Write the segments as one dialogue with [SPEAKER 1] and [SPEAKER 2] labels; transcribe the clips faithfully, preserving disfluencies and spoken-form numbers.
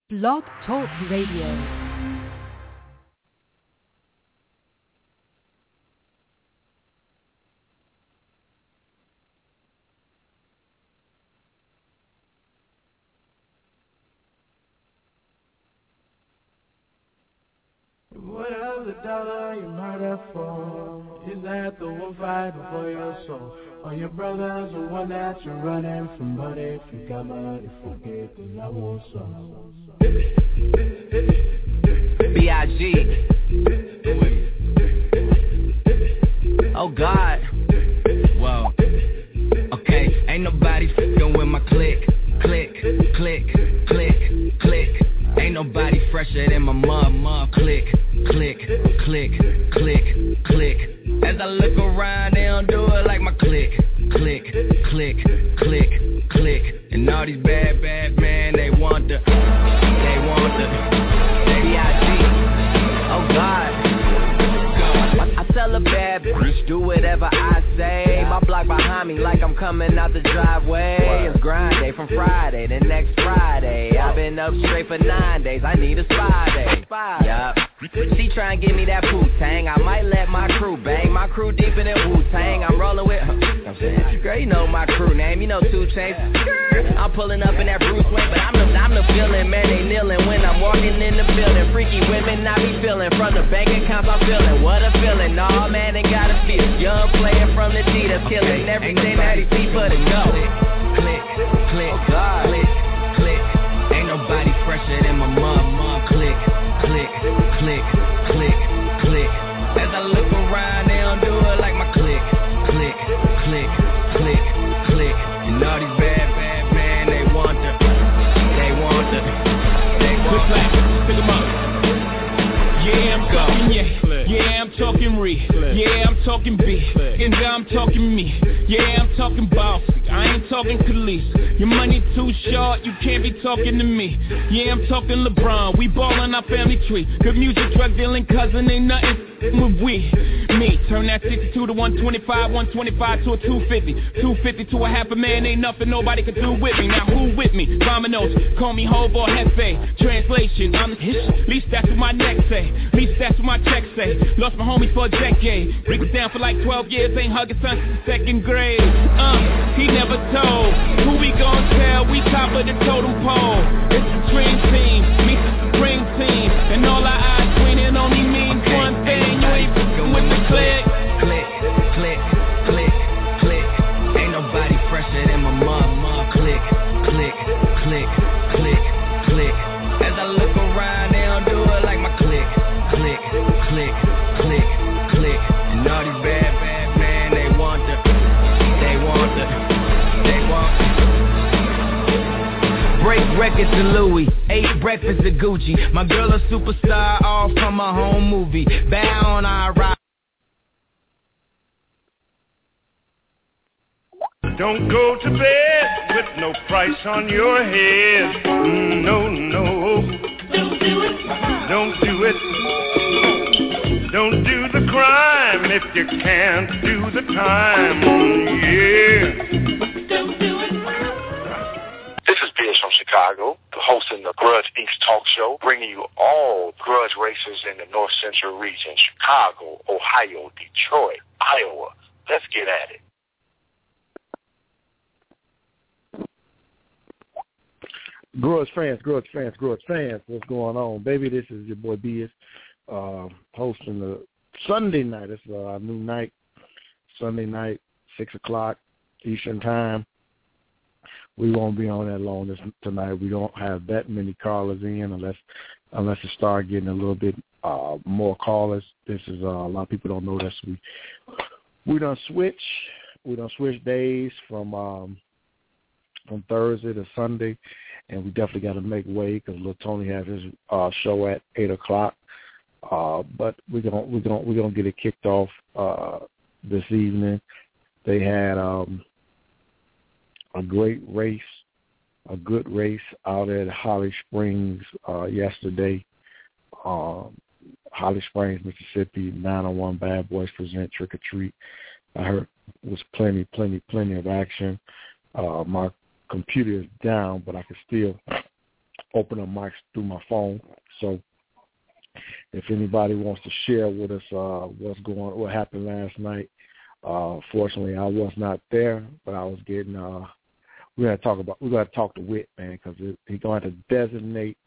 [SPEAKER 1] Blog Talk Radio.
[SPEAKER 2] Whatever dollar you murder for, is that the one fighting for your soul? Or your brother's the one that you're running from? But if you got money, forget then I want some.
[SPEAKER 3] B I G Oh God. Whoa. Okay, ain't nobody f***ing with my click. Click, click, click, click. Ain't nobody fresher than my mom, mom. Click, click, click, click, click. As I look around, they don't do it like my click. Click, click, click, click. And all these bad, bad men, they want the, they want the, B I G Oh God. I, I tell a bad bitch, do whatever I say. My block behind me like I'm coming out the driveway. It's grind day from Friday to next Friday. I've been up straight for nine days, I need a spy day. Yup. She try and give me that Wu-Tang, I might let my crew bang. My crew deep in that Wu-Tang, I'm rolling with, I'm saying, girl, you know my crew name, you know two Chainz. I'm pulling up in that Bruce Wayne, but I'm the, I'm the feeling, man, they kneeling when I'm walking in the building. Freaky women, I be feeling, from the bank accounts I'm feeling. What a feeling, nah, man, they gotta feel. Young player from the D that's killing everything that he see for the go. Click, click, oh God. Click, click. Ain't nobody fresher than my mom, mom. Click, click, click, click, click. As I look around, they don't do it like my click. Click, click, click, click. And all these bad, bad men, they want the, they want the, they want the.
[SPEAKER 4] Pick 'em up. Yeah, I'm talking, yeah. Yeah, I'm talking re. Yeah, I'm talking B. And I'm talking me. Yeah, I'm talking bossy. I ain't talking Khalees. Your money too short, you can't be talking to me. Yeah, I'm talking LeBron. We ballin' our family tree. Good music, drug dealing cousin, ain't nothing with we. Me, turn that sixty-two to one twenty-five, one twenty-five to a two fifty. two fifty to a half a man, ain't nothing nobody could do with me. Now who with me? Vominos, call me Hobo Hefe. Translation, I'm the hish. Least that's what my neck say. Least that's what my check say. Lost my homie for a decade. Break it down for like twelve years, ain't hugging son since the second grade. Uh, he never told. Who we gon' tell? We top of the totem pole. It's the dream team, meets the supreme team. And all our eyes winning only means okay. One thing. You ain't fucking with the click.
[SPEAKER 3] Click, click, click, click. Ain't nobody fresher than my mom, mom. Click, click, click, click, click. As I look around, they don't do it like my click. Click, click, click, click. And all these bad, bad men, they want the, they want the, they want the. Break records to Louis, ate breakfast at Gucci. My girl a superstar, all from a home movie. Bow on our ride.
[SPEAKER 5] Don't go to bed with no price on your head. No, no. Don't do it. Don't do it. Don't do the crime if you can't do the time. Yeah. Don't do it.
[SPEAKER 6] This is Pierce from Chicago, hosting the Grudge Incorporated talk show, bringing you all grudge races in the North Central region, Chicago, Ohio, Detroit, Iowa. Let's get at it.
[SPEAKER 7] Grudge fans, Grudge fans, Grudge fans, what's going on? Baby, this is your boy B S, uh, hosting the Sunday night. It's uh, our new night, Sunday night, six o'clock Eastern time. We won't be on that long this, tonight. We don't have that many callers in unless unless it start getting a little bit uh, more callers. This is uh, a lot of people don't know this. We we done switch. We done switch days from um, from Thursday to Sunday. And we definitely got to make way because Lil Tony has his uh, show at eight o'clock. Uh, but we're gonna we're gonna we're gonna get it kicked off uh, this evening. They had um, a great race, a good race out at Holly Springs uh, yesterday. Um, Holly Springs, Mississippi. nine oh one Bad Boys present Trick or Treat. I heard it was plenty, plenty, plenty of action. Uh, my computer is down, but I can still open up mics through my phone. So if anybody wants to share with us uh, what's going, what happened last night, uh, fortunately I was not there, but I was getting. Uh, we got to talk about. We got to talk to Whit, man, because he's going to have to designate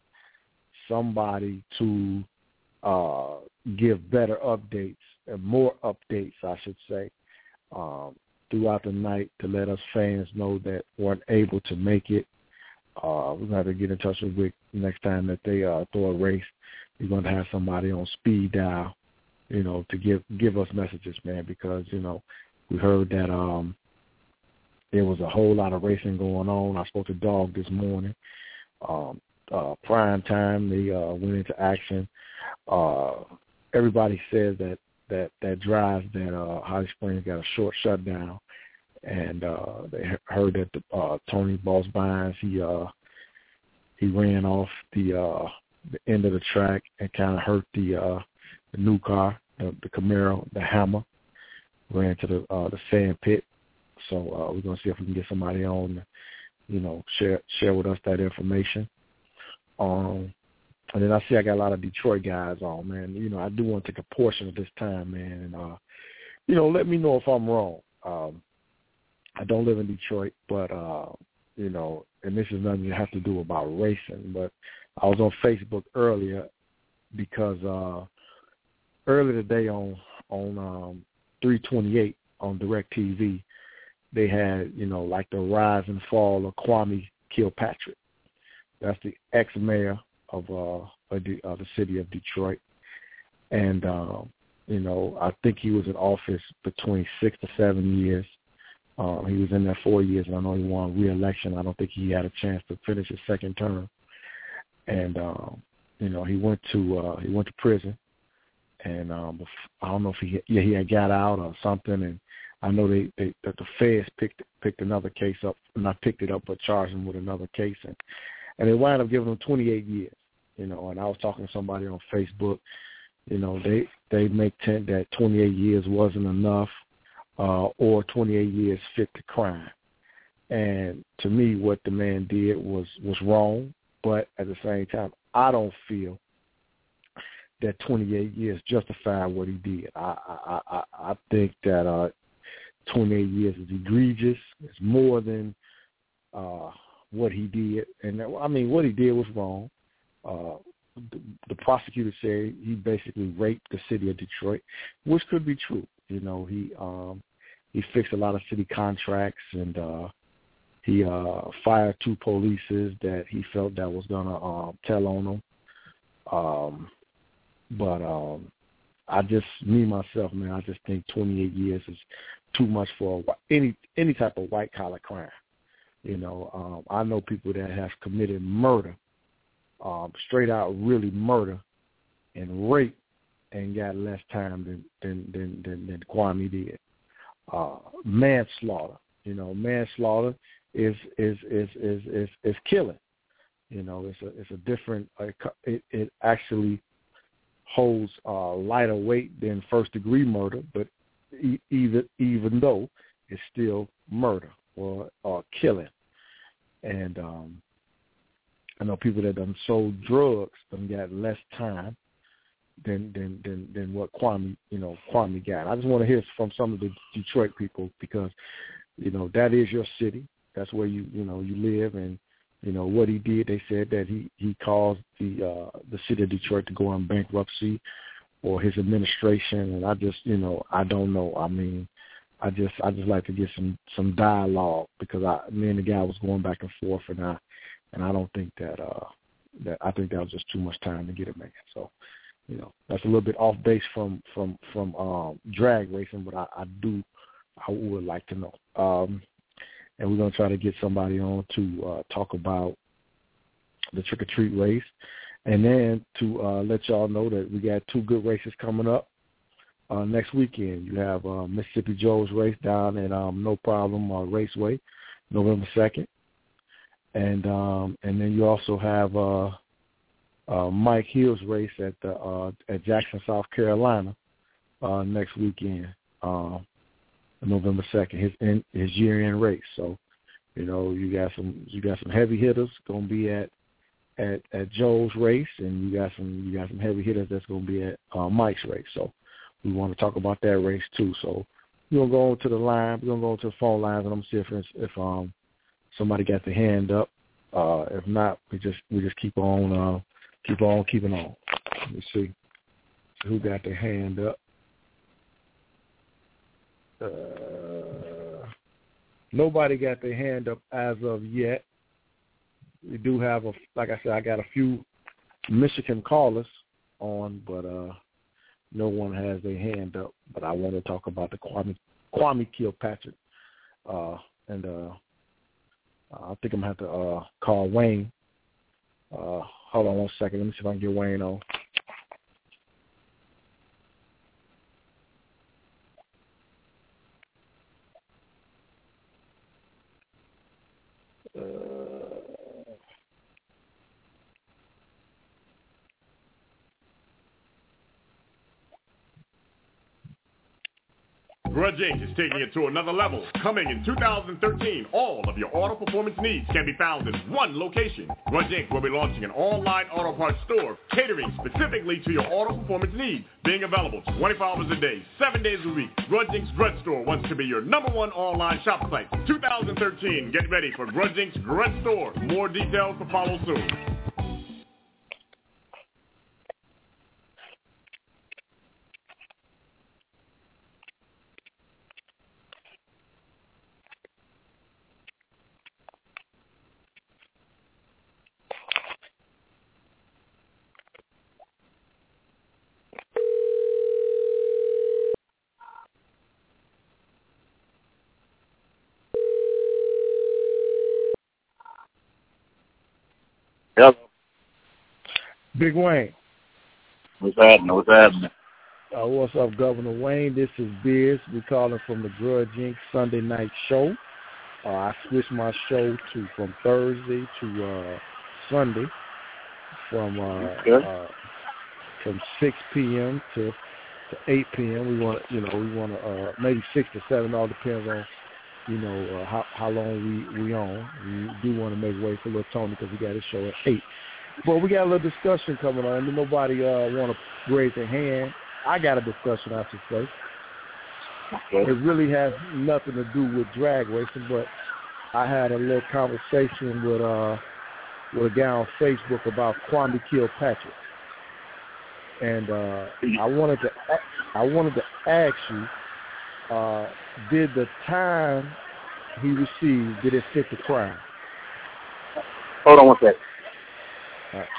[SPEAKER 7] somebody to uh, give better updates and more updates, I should say, um, throughout the night to let us fans know that weren't able to make it. Uh, we're going to have to get in touch with Rick next time that they uh, throw a race. We're going to have somebody on speed dial, you know, to give give us messages, man, because, you know, we heard that um, there was a whole lot of racing going on. I spoke to Dog this morning. Um, uh, prime time, they uh, went into action. Uh, everybody says that that, that drive that uh, Holly Springs got a short shutdown. And uh, they heard that the, uh, Tony Boss Bynes, he uh, he ran off the uh, the end of the track and kind of hurt the uh, the new car, the, the Camaro, the Hammer, ran to the uh, the sand pit. So uh, we're gonna see if we can get somebody on, you know, share share with us that information. Um, and then I see I got a lot of Detroit guys on, man. You know, I do want to take a portion of this time, man, and uh, you know, let me know if I'm wrong. Um, I don't live in Detroit, but, uh, you know, and this is nothing you have to do about racing, but I was on Facebook earlier because uh, earlier today on on um, three twenty-eight on DirecTV, they had, you know, like the rise and fall of Kwame Kilpatrick. That's the ex-mayor of, uh, of, the, of the city of Detroit. And, uh, you know, I think he was in office between six to seven years. Uh, he was in there four years, and I know he won re-election. I don't think he had a chance to finish his second term. And um, you know, he went to uh, he went to prison, and um, I don't know if he yeah he had got out or something. And I know they, they that the feds picked picked another case up, not picked it up, but charged him with another case, and and they wound up giving him twenty-eight years. You know, and I was talking to somebody on Facebook. You know, they they make ten, that twenty-eight years wasn't enough. Uh, or twenty-eight years fit the crime. And to me, what the man did was, was wrong, but at the same time, I don't feel that twenty-eight years justify what he did. I I, I, I think that uh, twenty-eight years is egregious. It's more than uh, what he did. And, I mean, what he did was wrong. Uh, the, the prosecutor said he basically raped the city of Detroit, which could be true. You know, he um, he fixed a lot of city contracts, and uh, he uh, fired two polices that he felt that was going to uh, tell on them. Um, but um, I just, me, myself, man, I just think twenty-eight years is too much for any any type of white-collar crime. You know, um, I know people that have committed murder, um, straight out really murder and rape, and got less time than than than than, than Kwame did. Uh, manslaughter, you know, manslaughter is is is is is, is killing. You know, it's a it's a different. It, it actually holds uh, lighter weight than first degree murder, but e- even even though it's still murder or or killing. And um, I know people that done sold drugs done got less time than than than than what Kwame, you know, Kwame got. I just want to hear from some of the Detroit people because, you know, that is your city. That's where you you know you live, and you know what he did. They said that he he caused the uh, the city of Detroit to go in bankruptcy, or his administration. And I just you know I don't know. I mean, I just I just like to get some some dialogue because I me and the guy was going back and forth, and I and I don't think that uh that I think that was just too much time to get it, man. So. You know, that's a little bit off base from from from um, drag racing, but I, I do, I would like to know. Um, and we're gonna try to get somebody on to uh, talk about the trick or treat race, and then to uh, let y'all know that we got two good races coming up uh, next weekend. You have uh, Mississippi Joe's race down at um, No Problem uh, Raceway, November second, and um, and then you also have. Uh, Uh, Mike Hill's race at the uh, at Jackson, South Carolina, uh, next weekend, uh, November second. His in, his year-end race. So, you know, you got some you got some heavy hitters gonna be at at, at Joe's race, and you got some you got some heavy hitters that's going to be at uh, Mike's race. So we want to talk about that race too. So we're gonna go to the line. We're gonna go to the phone lines, and I'm gonna see if if um somebody got their hand up. Uh, if not, we just we just keep on uh, keep on keeping on. Let me see who got their hand up. Uh, nobody got their hand up as of yet. We do have a, like I said, I got a few Michigan callers on, but uh, no one has their hand up. But I want to talk about the Kwame Kwame Kilpatrick, uh, and uh, I think I'm gonna have to uh, call Wayne. Uh, hold on one second. Let me see if I can get Wayne on. Uh,
[SPEAKER 8] Grudge Incorporated is taking it to another level. Coming in two thousand thirteen, all of your auto performance needs can be found in one location. Grudge Incorporated will be launching an online auto parts store catering specifically to your auto performance needs, being available twenty-four hours a day, seven days a week. Grudge Incorporated's Grudge Store wants to be your number one online shop site. two thousand thirteen, get ready for Grudge Incorporated's Grudge Store. More details to follow soon.
[SPEAKER 9] Yep.
[SPEAKER 7] Big Wayne.
[SPEAKER 9] What's happening? What's happening?
[SPEAKER 7] Uh, what's up, Governor Wayne? This is Biz. We're calling from the Grudge Incorporated Sunday night show. Uh, I switched my show to from Thursday to uh, Sunday from uh, uh, from six p.m. to to eight p.m. We want you know we want to uh, maybe six to seven. All depends on you know uh, how how long we we on. We do want to make way for little Tony because we got his show at eight. But we got a little discussion coming on. And nobody uh, want to raise their hand. I got a discussion, I should say. Okay. It really has nothing to do with drag racing, but I had a little conversation with uh, with a guy on Facebook about Kwame Kilpatrick, and uh, I wanted to I wanted to ask you, uh, did the time he received, did it fit the crime?
[SPEAKER 9] Hold on one second.
[SPEAKER 7] All right.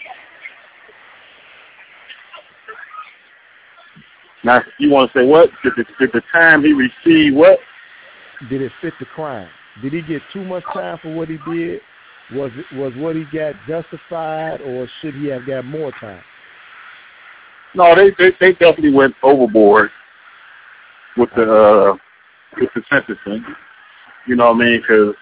[SPEAKER 9] Now, you want to say what? Did the, did the time he received what?
[SPEAKER 7] Did it fit the crime? Did he get too much time for what he did? Was it was what he got justified, or should he have got more time?
[SPEAKER 9] No, they they, they definitely went overboard with the uh, with the sentencing. You know what I mean? Because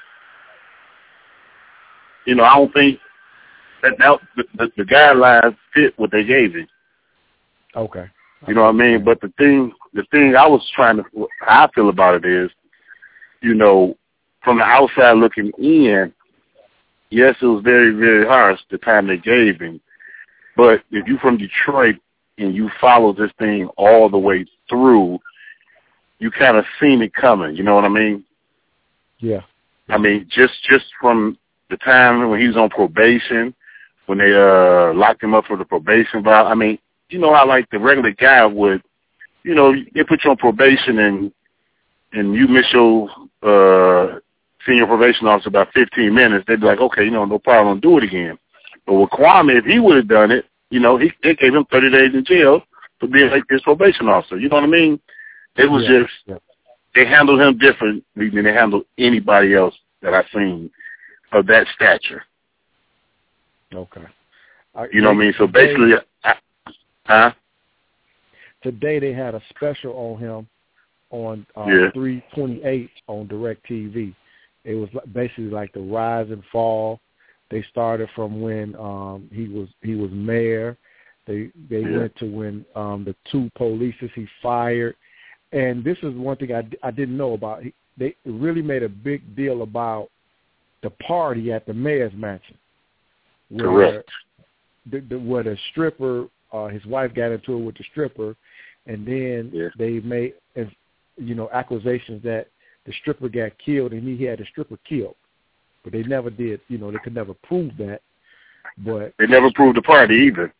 [SPEAKER 9] you know I don't think that, that the, the, the guidelines fit what they gave him.
[SPEAKER 7] Okay.
[SPEAKER 9] You know what I mean? But the thing, the thing I was trying to, how I feel about it is, you know, from the outside looking in, yes, it was very, very harsh the time they gave him. But if you're from Detroit and you follow this thing all the way through, you kind of seen it coming. You know what I mean?
[SPEAKER 7] Yeah.
[SPEAKER 9] I mean, just just from the time when he was on probation, when they uh, locked him up for the probation vow. I mean, you know how like the regular guy would, you know, they put you on probation and and you miss your uh, senior probation officer about fifteen minutes, they'd be like, okay, you know, no problem, do it again. But with Kwame, if he would have done it, you know, he they gave him thirty days in jail for being like his probation officer. You know what I mean? It was
[SPEAKER 7] yeah.
[SPEAKER 9] just,
[SPEAKER 7] yeah.
[SPEAKER 9] they handled him differently than they handled anybody else that I've seen of that stature.
[SPEAKER 7] Okay.
[SPEAKER 9] You know what I mean? So basically, I, Huh?
[SPEAKER 7] Today they had a special on him on uh,
[SPEAKER 9] yeah.
[SPEAKER 7] three twenty-eight on DirecTV. It was basically like the rise and fall. They started from when um, he was he was mayor. They they
[SPEAKER 9] yeah.
[SPEAKER 7] went to when um, the two polices he fired. And this is one thing I, I didn't know about. He, they really made a big deal about the party at the mayor's mansion. Where
[SPEAKER 9] Correct.
[SPEAKER 7] The, the, where the stripper, uh, his wife got into it with the stripper, and then
[SPEAKER 9] yeah.
[SPEAKER 7] they made, you know, accusations that the stripper got killed and he had the stripper killed. But they never did, you know, they could never prove that. But
[SPEAKER 9] they never proved the party either.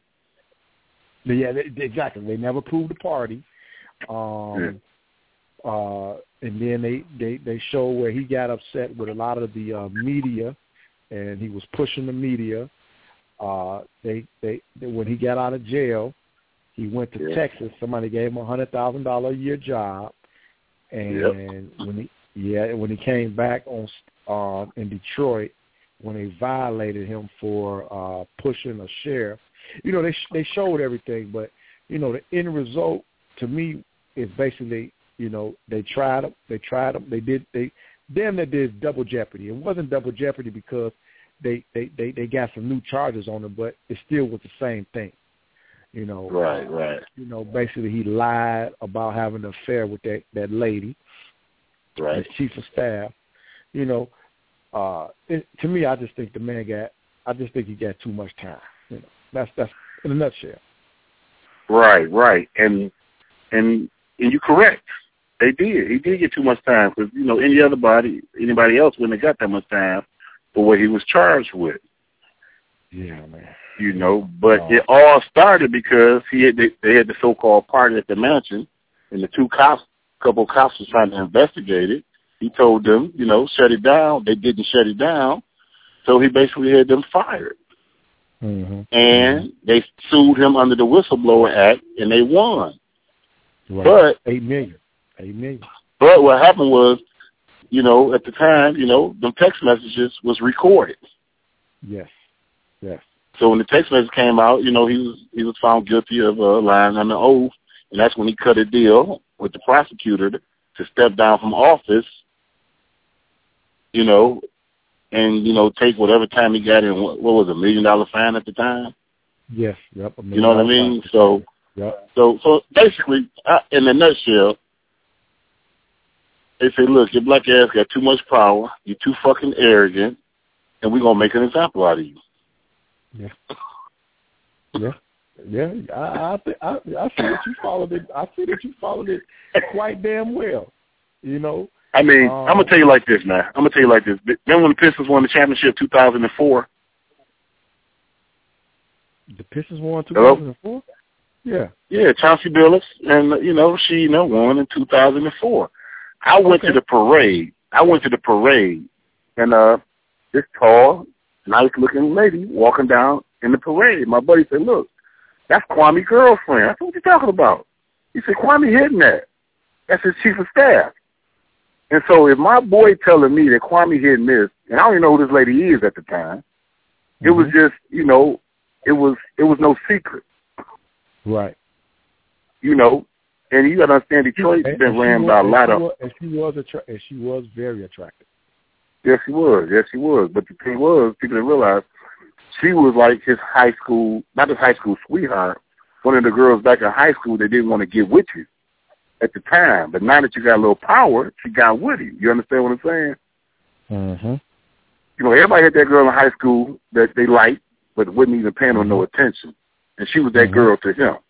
[SPEAKER 7] Yeah, they, exactly. They never proved the party. Um, yeah. uh, and then they, they, they show where he got upset with a lot of the uh, media, and he was pushing the media. Uh, they, they, they when he got out of jail, he went to yeah. Texas. Somebody gave him a hundred thousand dollar a year job, and yep. when he yeah when he came back on uh, in Detroit, when they violated him for uh, pushing a sheriff, you know they they showed everything, but you know the end result to me is basically you know they tried him, they tried him, they did they damn they did double jeopardy. It wasn't double jeopardy because they they, they, they got some new charges on him, but it still was the same thing. You know,
[SPEAKER 9] right, right.
[SPEAKER 7] You know, basically he lied about having an affair with that, that lady,
[SPEAKER 9] right?
[SPEAKER 7] His chief of staff. You know, uh, it, to me, I just think the man got. I just think he got too much time. You know, that's that's in a nutshell.
[SPEAKER 9] Right, right, and and and you're correct. They did. He did get too much time because you know any other body, anybody else wouldn't have got that much time for what he was charged with.
[SPEAKER 7] Yeah, man.
[SPEAKER 9] You know, but oh. it all started because he had the, they had the so-called party at the mansion, and the two cops, couple of cops was trying to investigate it. He told them, you know, shut it down. They didn't shut it down, so he basically had them fired.
[SPEAKER 7] Mm-hmm.
[SPEAKER 9] And mm-hmm. they sued him under the Whistleblower Act, and they won.
[SPEAKER 7] Right.
[SPEAKER 9] But
[SPEAKER 7] eight million, eight million.
[SPEAKER 9] But what happened was, you know, at the time, you know, the text messages was recorded.
[SPEAKER 7] Yes. Yes.
[SPEAKER 9] So when the text message came out, you know, he was he was found guilty of uh, lying on the oath, and that's when he cut a deal with the prosecutor to, to step down from office, you know, and, you know, take whatever time he got in, what, what was it, a million dollar fine at the time?
[SPEAKER 7] Yes, yep. A
[SPEAKER 9] you know what I mean?
[SPEAKER 7] Fine.
[SPEAKER 9] So,
[SPEAKER 7] yep.
[SPEAKER 9] so, so basically, uh, in a nutshell, they say, look, your black ass got too much power, you're too fucking arrogant, and we're going to make an example out of you.
[SPEAKER 7] Yeah, yeah, yeah. I I, th- I I see that you followed it. I see that you followed it quite damn well. You know.
[SPEAKER 9] I mean,
[SPEAKER 7] um,
[SPEAKER 9] I'm gonna tell you like this, man. I'm gonna tell you like this. Then when the Pistons won the championship, two thousand four.
[SPEAKER 7] The Pistons won two thousand four. Yeah.
[SPEAKER 9] Yeah, Chauncey Billups, and you know she, you know, won in two thousand four. I went
[SPEAKER 7] okay.
[SPEAKER 9] to the parade. I went to the parade, and uh, this tall, nice-looking lady walking down in the parade. My buddy said, look, that's Kwame's girlfriend. I said, what you talking about? He said, Kwame hitting that. That's his chief of staff. And so if my boy telling me that Kwame hitting this, and I don't even know who this lady is at the time, mm-hmm. it was just, you know, it was it was no secret.
[SPEAKER 7] Right.
[SPEAKER 9] You know, and you got to understand, Detroit's
[SPEAKER 7] and,
[SPEAKER 9] been
[SPEAKER 7] and
[SPEAKER 9] ran
[SPEAKER 7] was,
[SPEAKER 9] by a lot
[SPEAKER 7] she
[SPEAKER 9] of...
[SPEAKER 7] Was, and she was attra- and she was very attractive.
[SPEAKER 9] Yes, she was. Yes, she was. But the thing was, people didn't realize she was like his high school, not his high school sweetheart, one of the girls back in high school that didn't want to get with you at the time. But now that you got a little power, she got with you. You understand what I'm saying?
[SPEAKER 7] Mm-hmm.
[SPEAKER 9] You know, everybody had that girl in high school that they liked, but wouldn't even pay her no attention. And she was that mm-hmm. girl to him.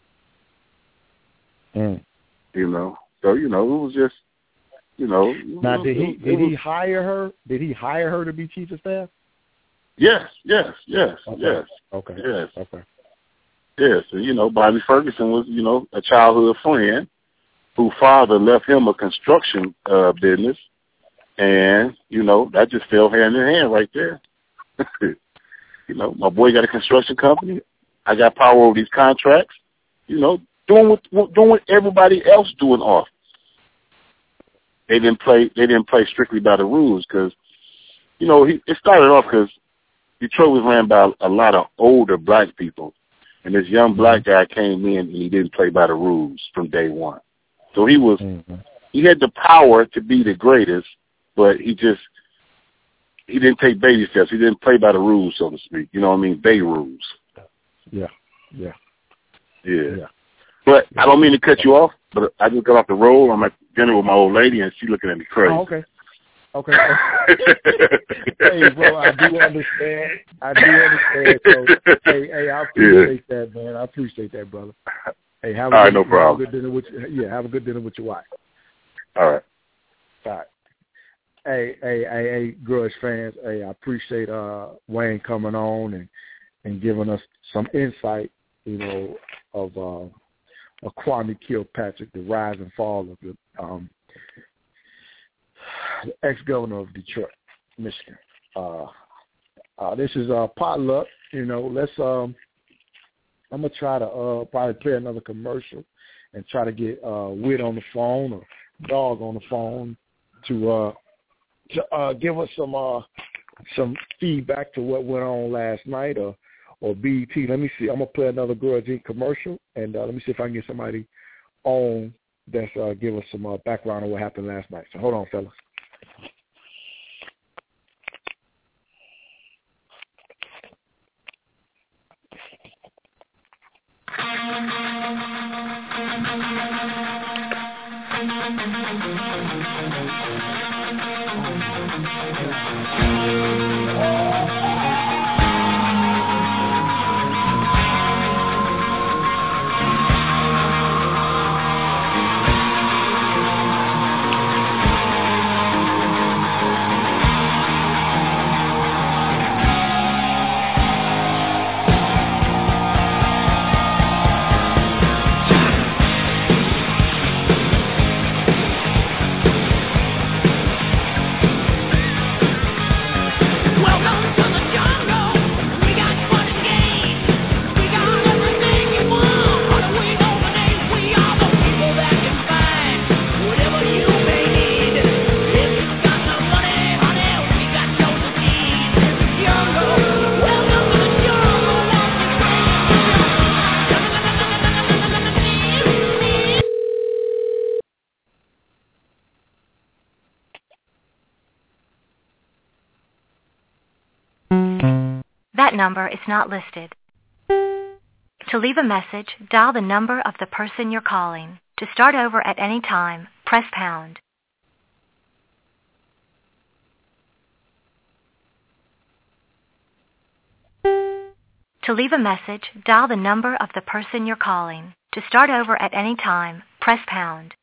[SPEAKER 7] Mm.
[SPEAKER 9] You know? So, you know, it was just, you know.
[SPEAKER 7] Now, did he
[SPEAKER 9] it,
[SPEAKER 7] did
[SPEAKER 9] it was,
[SPEAKER 7] he hire her? Did he hire her to be chief of staff?
[SPEAKER 9] Yes, yes, yes,
[SPEAKER 7] okay.
[SPEAKER 9] yes.
[SPEAKER 7] Okay.
[SPEAKER 9] Yes.
[SPEAKER 7] Okay.
[SPEAKER 9] Yes, and, you know, Bobby Ferguson was, you know, a childhood friend whose father left him a construction uh, business, and, you know, that just fell hand in hand right there. You know, my boy got a construction company. I got power over these contracts. You know, doing what doing what everybody else do in office. They didn't play. They didn't play strictly by the rules because, you know, he, it started off because Detroit was ran by a lot of older black people, and this young black guy came in and he didn't play by the rules from day one. So he was mm-hmm. he had the power to be the greatest, but he just he didn't take baby steps. He didn't play by the rules, so to speak. You know what I mean? Bay rules.
[SPEAKER 7] Yeah, yeah,
[SPEAKER 9] yeah.
[SPEAKER 7] yeah.
[SPEAKER 9] But I don't mean to cut you off, but I just got off the road. I'm at dinner with my old lady, and she's looking at me crazy.
[SPEAKER 7] Oh, okay. Okay. Hey, bro, I do understand. I do understand. So, hey, hey, I appreciate yeah. that, man. I appreciate that, brother. Hey, have a
[SPEAKER 9] All
[SPEAKER 7] good,
[SPEAKER 9] right, no problem.
[SPEAKER 7] Have a good dinner with you. Yeah, have a good dinner with your wife.
[SPEAKER 9] All right.
[SPEAKER 7] All right. Hey, hey, hey, hey, Grudge fans. Hey, I appreciate uh, Wayne coming on and, and giving us some insight, you know, of uh, of Kwame Kilpatrick, the rise and fall of the um, ex-governor of Detroit, Michigan. Uh, uh, this is uh, potluck. You know, let's. Um, I'm gonna try to uh, probably play another commercial and try to get uh, Wit on the phone or Dog on the phone to uh, to uh, give us some uh, some feedback to what went on last night or or B E T. Let me see. I'm gonna play another Grudge Incorporated commercial and uh, let me see if I can get somebody on that's uh, give us some uh, background on what happened last night. So hold on, fellas.
[SPEAKER 1] That number is not listed. To leave a message, dial the number of the person you're calling. To start over at any time, press pound. To leave a message, dial the number of the person you're calling. To start over at any time, press pound.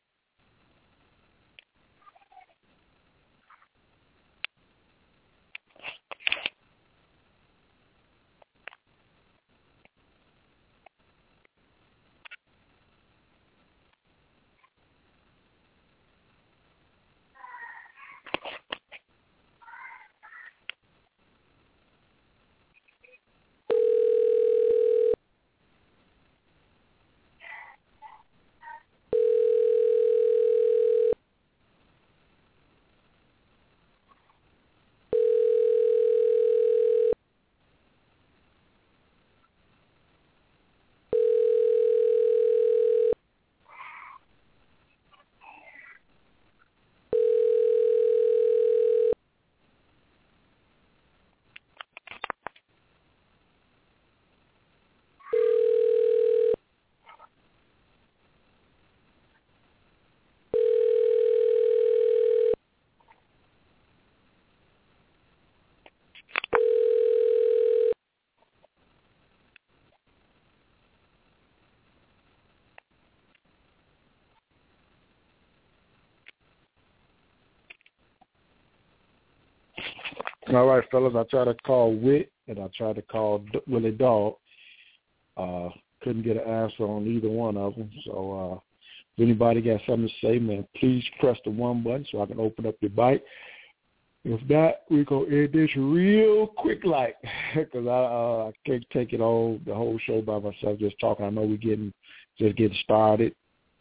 [SPEAKER 7] All right, fellas, I tried to call Wit and I tried to call D- Willie Dog. Uh, couldn't get an answer on either one of them. So uh, if anybody got something to say, man, please press the one button so I can open up your bite. If not, we're going to end this real quick like because I, uh, I can't take it all, the whole show by myself just talking. I know we're getting, just getting started.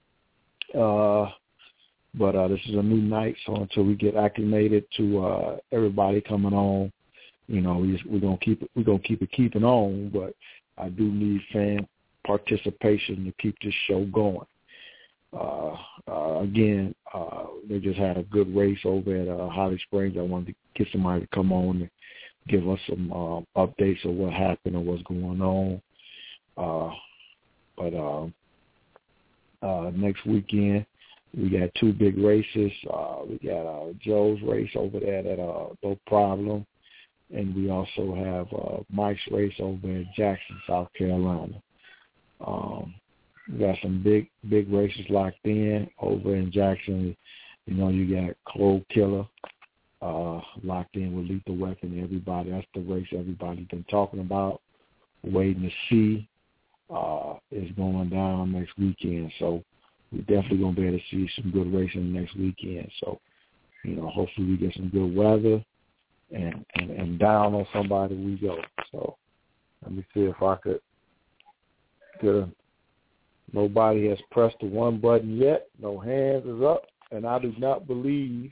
[SPEAKER 7] Uh But uh, this is a new night, so until we get acclimated to uh, everybody coming on, you know, we, we're gonna keep it. We're gonna keep it keeping on. But I do need fan participation to keep this show going. Uh, uh, again, uh, they just had a good race over at uh, Holly Springs. I wanted to get somebody to come on and give us some uh, updates of what happened or what's going on. Uh, but uh, uh, next weekend. We got two big races. Uh, we got uh, Joe's race over there at uh, No Problem, and we also have uh, Mike's race over in Jackson, South Carolina. Um, we got some big, big races locked in over in Jackson. You know, you got Clove Killer uh, locked in with Lethal Weapon. Everybody, that's the race everybody's been talking about, waiting to see. Uh, is going down next weekend. So we're definitely going to be able to see some good racing next weekend. So, you know, hopefully we get some good weather and, and, and down on somebody we go. So let me see if I could get a, nobody has pressed the one button yet. No hands is up. And I do not believe,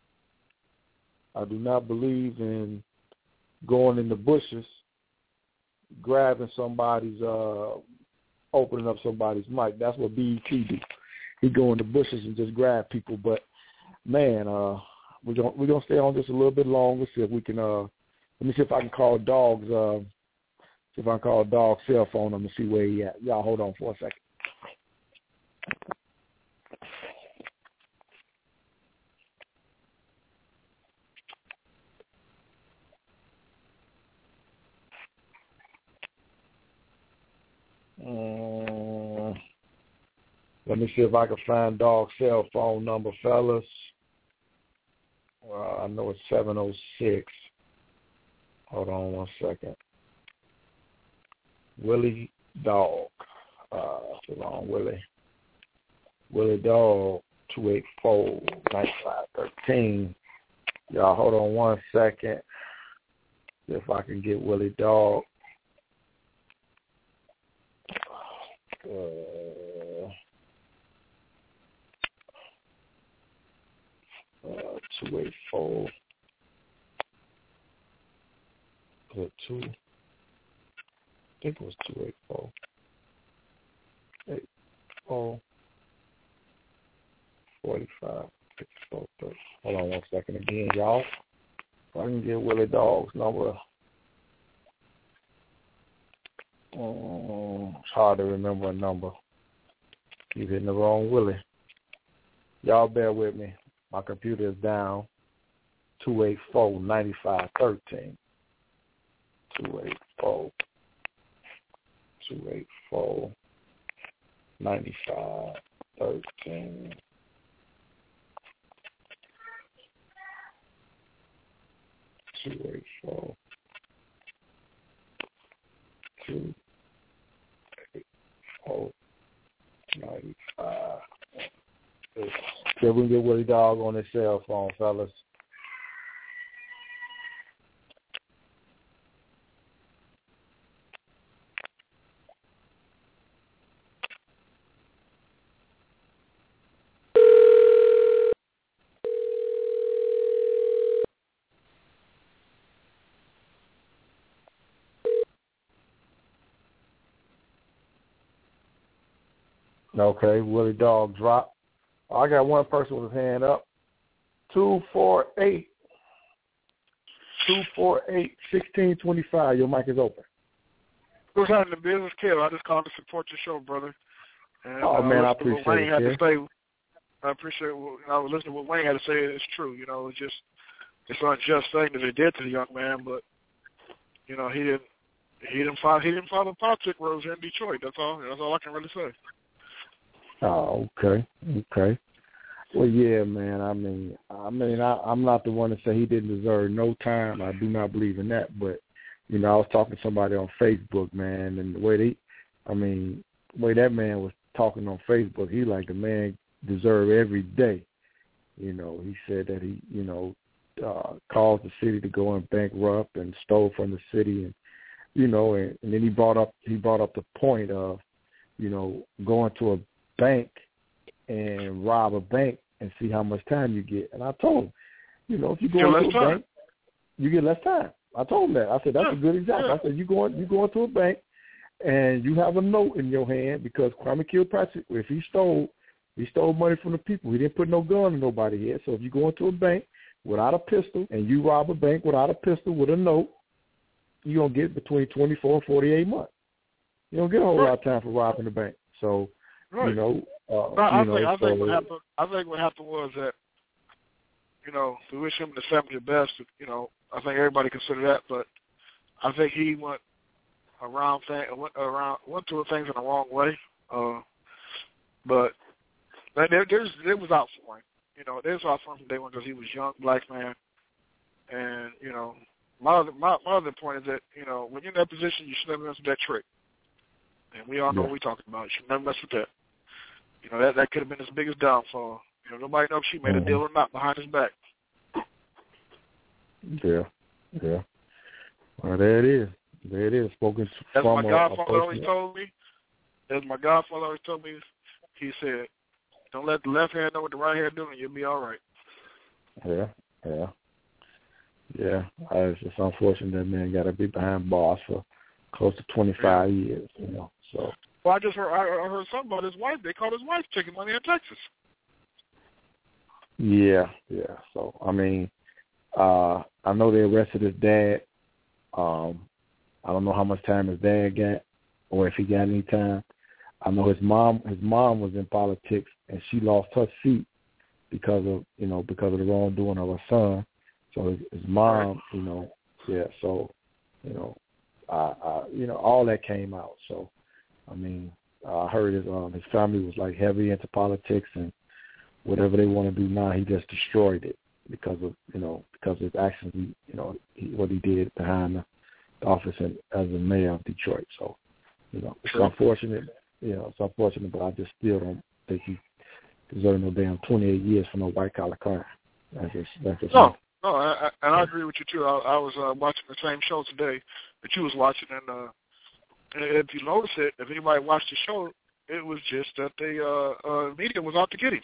[SPEAKER 7] I do not believe in going in the bushes, grabbing somebody's, uh, opening up somebody's mic. That's what B E T do. He go in the bushes and just grab people. But man, uh, we're gonna we're gonna stay on just a little bit longer. See if we can. Uh, let me see if I can call Dog's. Uh, see if I can call Dog's cell phone number and see where he at. Y'all hold on for a second. Uh, let me see if I can find Dog's cell phone number, fellas. Uh, I know it's seven oh six. Hold on one second. Willie Dog. Uh, hold on, Willie. Willie Dog, two eight four, nine five one three. Y'all hold on one second. See if I can get Willie Dog. Uh, uh, two eight four. Was it two? I think it was two eight four. Eight four. Forty-five. Fifty-four. thirty. Hold on one second again, y'all. If I can get Willie Dog's number. Um, it's hard to remember a number. Keep hitting the wrong Willie. Y'all bear with me. My computer is down. two eight four, nine five one three. two eight four, two eight four, nine five one three. two eight four, two eight four, nine five. See if we can get Willie Dog on his cell phone, fellas. Okay, Willie Dog dropped. I got one person with his hand up. two four eight, two four eight, one six two five. Your mic is open.
[SPEAKER 10] What's happening, business, Kev? I just called to support your show, brother. And,
[SPEAKER 7] oh,
[SPEAKER 10] uh,
[SPEAKER 7] man, I appreciate
[SPEAKER 10] what Wayne
[SPEAKER 7] it,
[SPEAKER 10] had
[SPEAKER 7] yeah.
[SPEAKER 10] to say. I appreciate what I was listening to what Wayne had to say. It's true. You know, it's just it's an unjust thing that they did to the young man, but you know, he didn't he didn't follow he didn't follow politics roads here in Detroit. That's all. That's all I can really say.
[SPEAKER 7] Oh, okay, okay. Well, yeah, man. I mean, I mean, I, I'm not the one to say he didn't deserve no time. I do not believe in that. But you know, I was talking to somebody on Facebook, man, and the way they, I mean, the way that man was talking on Facebook, he like the man deserved every day. You know, he said that he, you know, uh, caused the city to go in bankrupt and stole from the city, and you know, and, and then he brought up he brought up the point of, you know, going to a bank and rob a bank and see how much time you get. And I told him, you know, if you go into a bank, you get less time. I told him that. I said, that's yeah. a good example. Yeah. I said, you go, you go into a bank and you have a note in your hand because Kwame Kilpatrick, if he stole, he stole money from the people. He didn't put no gun in nobody's head. So if you go into a bank without a pistol and you rob a bank without a pistol with a note, you're going to get between twenty-four and forty-eight months. You don't get a whole right. lot of time for robbing the bank. So, Right. you know, Uh,
[SPEAKER 10] no, I
[SPEAKER 7] you know,
[SPEAKER 10] think I
[SPEAKER 7] so,
[SPEAKER 10] think what happened. I think what happened was that, you know, we wish him and the family the best. You know, I think everybody considered that, but I think he went around thing went around went to things in the wrong way. Uh, but but there there's there was out for him. You know, there's out for him from day one because he was a young black man, and you know, my other my, my other point is that you know when you're in that position, you should never mess with that trick. And we all know
[SPEAKER 7] yeah.
[SPEAKER 10] what we're talking about. You should never mess with that. You know, that that could have been his biggest downfall. You know, nobody knows if she made
[SPEAKER 7] mm-hmm.
[SPEAKER 10] a deal or not behind his back.
[SPEAKER 7] Yeah, yeah. Well, there it is. There it is. Spoken
[SPEAKER 10] As
[SPEAKER 7] from
[SPEAKER 10] my
[SPEAKER 7] a,
[SPEAKER 10] godfather
[SPEAKER 7] a
[SPEAKER 10] always told me, as my godfather always told me, he said, don't let the left hand know what the right hand doing, you'll be all right.
[SPEAKER 7] Yeah, yeah. Yeah, uh, it's just unfortunate that man got to be behind bars for close to twenty-five yeah. years, you know, so.
[SPEAKER 10] Well, I just heard, I heard something about his wife. They called his wife taking money in Texas.
[SPEAKER 7] Yeah, yeah. So, I mean, uh, I know they arrested his dad. Um, I don't know how much time his dad got or if he got any time. I know his mom his mom was in politics, and she lost her seat because of, you know, because of the wrongdoing of her son. So his, his mom, you know, yeah, so, you know, I, I, you know, all that came out. So, I mean, I heard his um, his family was like heavy into politics, and whatever they want to do now, he just destroyed it because of, you know, because of his actions, he, you know, he, what he did behind the, the office in, as the mayor of Detroit. So, you know, it's
[SPEAKER 10] sure.
[SPEAKER 7] unfortunate, you know, it's unfortunate, but I just still don't think he deserves no damn twenty-eight years for no white collar crime. That's just, that's just
[SPEAKER 10] no,
[SPEAKER 7] me.
[SPEAKER 10] no, I, I, and I agree with you too. I, I was uh, watching the same show today that you was watching, and uh, if you notice it, if anybody watched the show, it was just that the uh, uh, media was out to get him.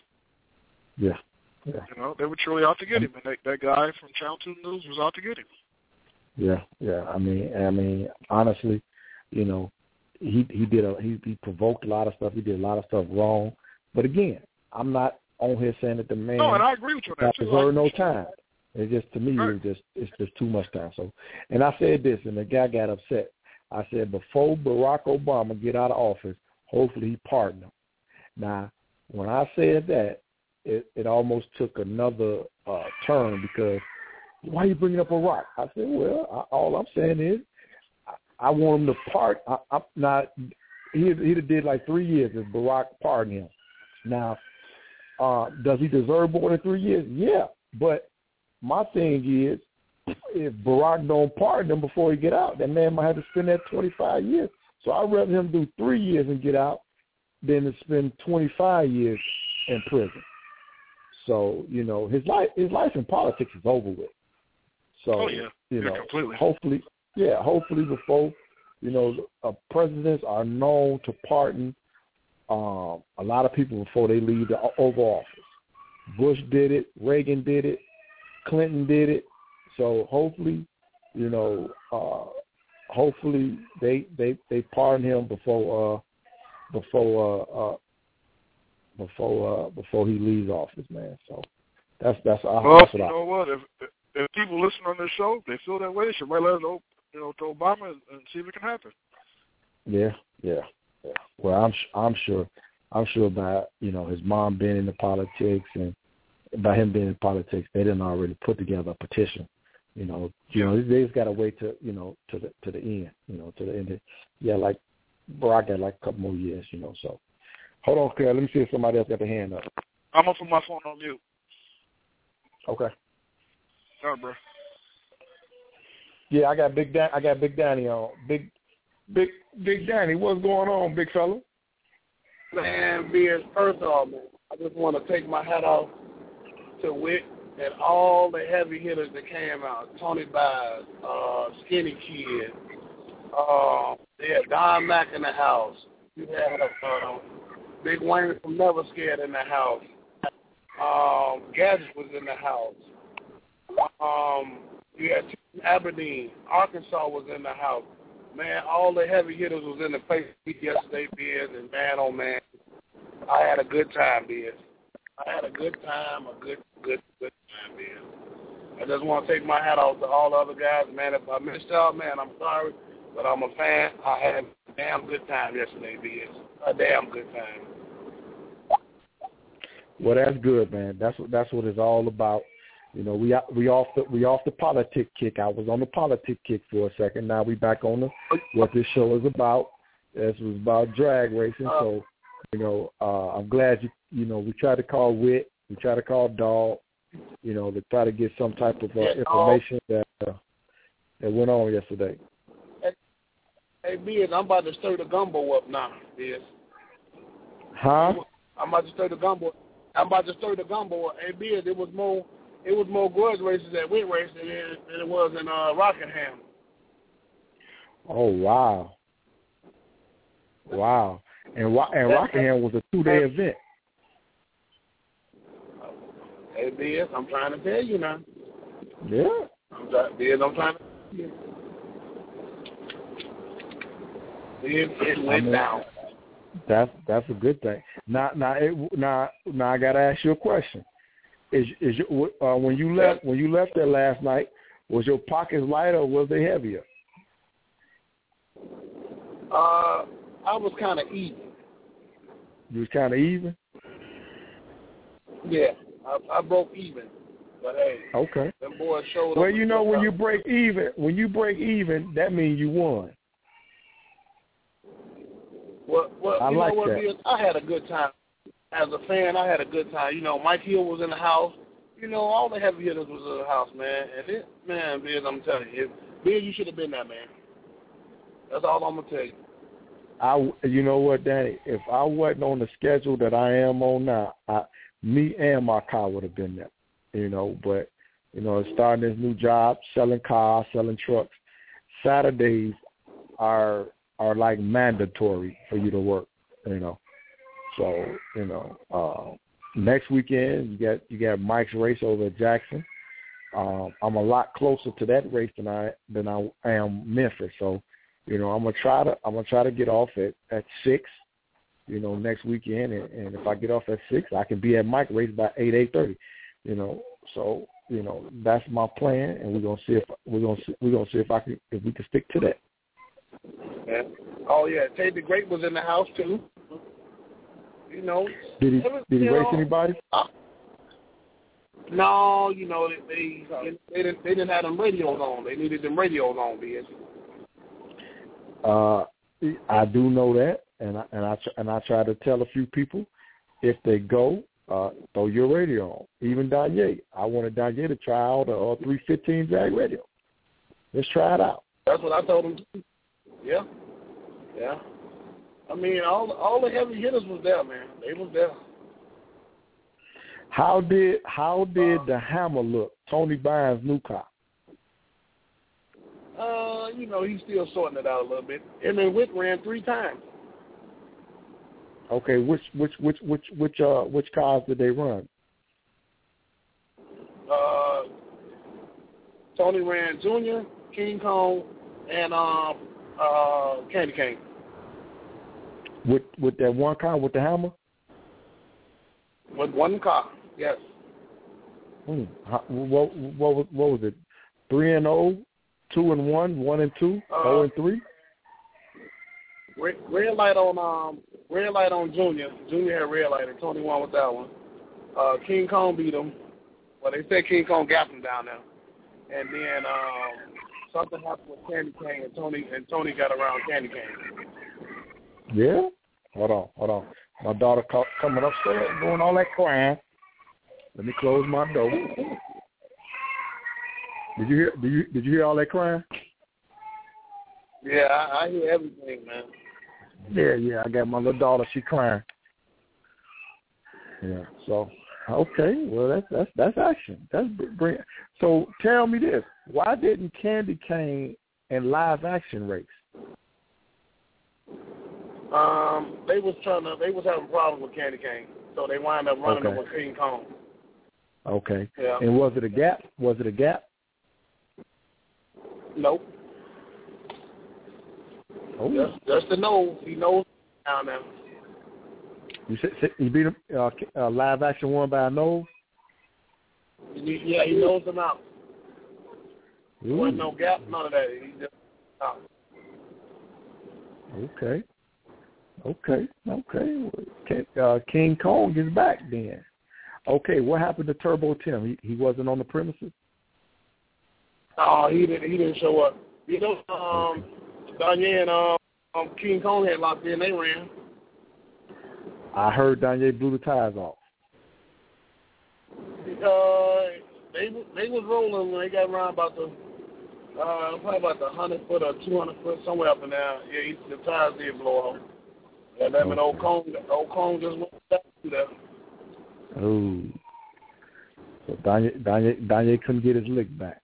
[SPEAKER 7] Yeah, yeah.
[SPEAKER 10] You know, they were truly out to get him, and that, that guy from Channel Two News was out to get him.
[SPEAKER 7] Yeah, yeah. I mean, I mean, honestly, you know, he he did a he, he provoked a lot of stuff. He did a lot of stuff wrong. But again, I'm not on here saying that the man
[SPEAKER 10] no, and I agree with you on that too.
[SPEAKER 7] deserve no time. It's just, to me, right. it's just it's just too much time. So, and I said this, and the guy got upset. I said, before Barack Obama get out of office, hopefully he pardon him. Now, when I said that, it, it almost took another uh, turn because why are you bringing up Barack? I said, well, I, all I'm saying is I, I want him to pardon. I, I'm not. He he'd did like three years if Barack pardoned him. Now, uh, does he deserve more than three years? Yeah, but my thing is, if Barack don't pardon him before he get out, that man might have to spend that twenty-five years. So I'd rather him do three years and get out than to spend twenty-five years in prison. So, you know, his life his life in politics is over with. So,
[SPEAKER 10] oh, yeah.
[SPEAKER 7] you
[SPEAKER 10] yeah,
[SPEAKER 7] know,
[SPEAKER 10] completely.
[SPEAKER 7] hopefully, yeah, hopefully before, you know, uh, presidents are known to pardon um, a lot of people before they leave the Oval Office. Bush did it. Reagan did it. Clinton did it. So hopefully, you know, uh, hopefully they they they pardon him before uh, before uh, uh, before uh, before he leaves office, man. So that's that's, uh,
[SPEAKER 10] well,
[SPEAKER 7] that's what
[SPEAKER 10] you
[SPEAKER 7] I.
[SPEAKER 10] know what? If if people listen on this show, they feel that way, they should write letters, you know, to Obama and, and see if it can happen.
[SPEAKER 7] Yeah, yeah, yeah. Well, I'm I'm sure I'm sure by, you know, his mom being into politics and by him being in politics, they didn't already put together a petition. You know, you know, they just got to wait to, you know, to the to the end, you know, to the end. Of, yeah, like Barack got like a couple more years, you know. So, hold on, Carl. Let me see if somebody else got their hand up.
[SPEAKER 10] I'm gonna put my phone on mute.
[SPEAKER 7] Okay.
[SPEAKER 10] All right, bro.
[SPEAKER 7] Yeah, I got Big Dan. I got Big Danny on. Big, Big, Big Danny. What's going on, big fella?
[SPEAKER 11] Man, being first off, man, I just want to take my hat off to Wick and all the heavy hitters that came out. Tony Biles, uh, Skinny Kid. Uh, they had Don Mack in the house. You had uh, Big Wayne from Never Scared in the house. Um, Gadget was in the house. Um, you had Aberdeen. Arkansas was in the house. Man, all the heavy hitters was in the place yesterday, Biz, and man, oh man, I had a good time, Biz. I had a good time, a good, good, good time, Biz. I just want to take my hat off to all the other guys, man. If I missed y'all, man, I'm sorry, but I'm a fan. I had a damn good time yesterday, Biz. A damn good time.
[SPEAKER 7] Well, that's good, man. That's what that's what it's all about. You know, we we off the we off the politic kick. I was on the politic kick for a second. Now we back on the what this show is about. This was about drag racing. So, you know, uh, I'm glad you you know we tried to call Wit, we tried to call Dog, you know, to try to get some type of uh, information that uh, that went on yesterday.
[SPEAKER 11] Hey, Biz, I'm about to stir the gumbo up now, Biz.
[SPEAKER 7] Huh?
[SPEAKER 11] I'm about to stir the gumbo. I'm about to stir the gumbo up. Hey, Biz, it was more. It was more grudge races at Wit Racing than, than it was in uh, Rockingham.
[SPEAKER 7] Oh wow, wow! And and Rockingham was a two-day event.
[SPEAKER 11] Hey, Biz, I'm trying to tell you now.
[SPEAKER 7] Yeah.
[SPEAKER 11] I'm trying, Biz, I'm trying to tell you. Biz, it went I mean, down.
[SPEAKER 7] That's that's a good thing. Now, now, it, now, now, I gotta ask you a question. Is is your, uh, when you left when you left there last night, was your pockets lighter or was they heavier?
[SPEAKER 11] Uh, I was kind of even.
[SPEAKER 7] You was kind of even.
[SPEAKER 11] Yeah, I, I broke even, but hey,
[SPEAKER 7] okay.
[SPEAKER 11] Them boys showed
[SPEAKER 7] well,
[SPEAKER 11] up.
[SPEAKER 7] you know, when you break even, when you break even, that means you won.
[SPEAKER 11] Well, well,
[SPEAKER 7] I
[SPEAKER 11] you
[SPEAKER 7] like
[SPEAKER 11] know what,
[SPEAKER 7] that.
[SPEAKER 11] Biz? I had a good time. As a fan, I had a good time. You know, Mike Hill was in the house. You know, all the heavy hitters was in the house, man. And it, man, Biz, I'm telling you, Biz, you should have been there, man. That's all I'm gonna tell you.
[SPEAKER 7] I, you know what, Danny? If I wasn't on the schedule that I am on now, I, me and my car would have been there. You know, but you know, starting this new job, selling cars, selling trucks. Saturdays are are like mandatory for you to work. You know. So, you know, uh, next weekend you got you got Mike's race over at Jackson. Um, I'm a lot closer to that race than I than I am Memphis. So, you know, I'm gonna try to I'm gonna try to get off at, at six, you know, next weekend, and, and if I get off at six, I can be at Mike's race by eight eight thirty. You know, so you know that's my plan, and we're gonna see if we're gonna see, we're gonna see if I can if we can stick to that.
[SPEAKER 11] Yeah. Oh yeah, Tate the Great was in the house too. You know,
[SPEAKER 7] did he
[SPEAKER 11] was,
[SPEAKER 7] did he race
[SPEAKER 11] know,
[SPEAKER 7] anybody?
[SPEAKER 11] Uh, no, you know they they, they didn't they didn't have them radios on. They needed them radios on, Biz.
[SPEAKER 7] Uh, I do know that, and I and I and I try to tell a few people if they go, uh, throw your radio on. Even Danye, I wanted Danye to try out a, a three fifteen Jag radio. Let's try it out.
[SPEAKER 11] That's what I told him. Yeah, yeah. I mean, all all the heavy hitters was there, man. They was there.
[SPEAKER 7] How did how did uh, the Hammer look? Tony Bynes' new car.
[SPEAKER 11] Uh, you know, he's still sorting it out a little bit. And then Witt ran three times.
[SPEAKER 7] Okay, which which which which which uh which cars did they run?
[SPEAKER 11] Uh, Tony ran Junior, King Kong, and um uh Candy Cane.
[SPEAKER 7] With with that one car with the Hammer?
[SPEAKER 11] With one car, yes.
[SPEAKER 7] Hmm. How, what what was what was it? Three and oh, two and one, one and two, uh, oh and three.
[SPEAKER 11] Red, red light on um red light on Junior. Junior had red light, and Tony won with that one. Uh, King Kong beat him. Well, they said King Kong gapped him down there, and then um, something happened with Candy Cane, and Tony and Tony got around Candy Cane.
[SPEAKER 7] Yeah? Hold on, hold on. My daughter call, coming upstairs doing all that crying. Let me close my door. Did you hear did you did you hear all that crying?
[SPEAKER 11] Yeah, I, I hear everything, man.
[SPEAKER 7] Yeah, yeah, I got my little daughter, she crying. Yeah, so okay, well that's that's that's action. That's bring. So tell me this: why didn't Candy Cane and Live Action race?
[SPEAKER 11] Um, they was trying to. They was having problems with Candy Cane, so they wound up running
[SPEAKER 7] okay.
[SPEAKER 11] over King Kong.
[SPEAKER 7] Okay.
[SPEAKER 11] Yeah.
[SPEAKER 7] And was it a gap? Was it a gap?
[SPEAKER 11] Nope.
[SPEAKER 7] Oh.
[SPEAKER 11] Just, just to know, he knows down there.
[SPEAKER 7] You said you beat him. Uh, uh, Live Action won by a nose.
[SPEAKER 11] Yeah, he knows them out.
[SPEAKER 7] Ooh.
[SPEAKER 11] There wasn't no gap, none of that. He just out.
[SPEAKER 7] Okay. Okay. Okay. Uh, King Kong is back then. Okay, what happened to Turbo Tim? He he wasn't on the premises?
[SPEAKER 11] Oh, he didn't. He didn't show up. You know, um, Danye and um, um, King Kong had locked in. They ran.
[SPEAKER 7] I heard Danye blew the tires off.
[SPEAKER 11] Uh, they they was rolling when they got around about the uh, probably about the hundred foot or two hundred foot somewhere up and down. Yeah, he, the tires did blow off. And then okay. old Kong, old Kong just went back to that.
[SPEAKER 7] Oh, so Danye, Danye, Danye couldn't get his lick back.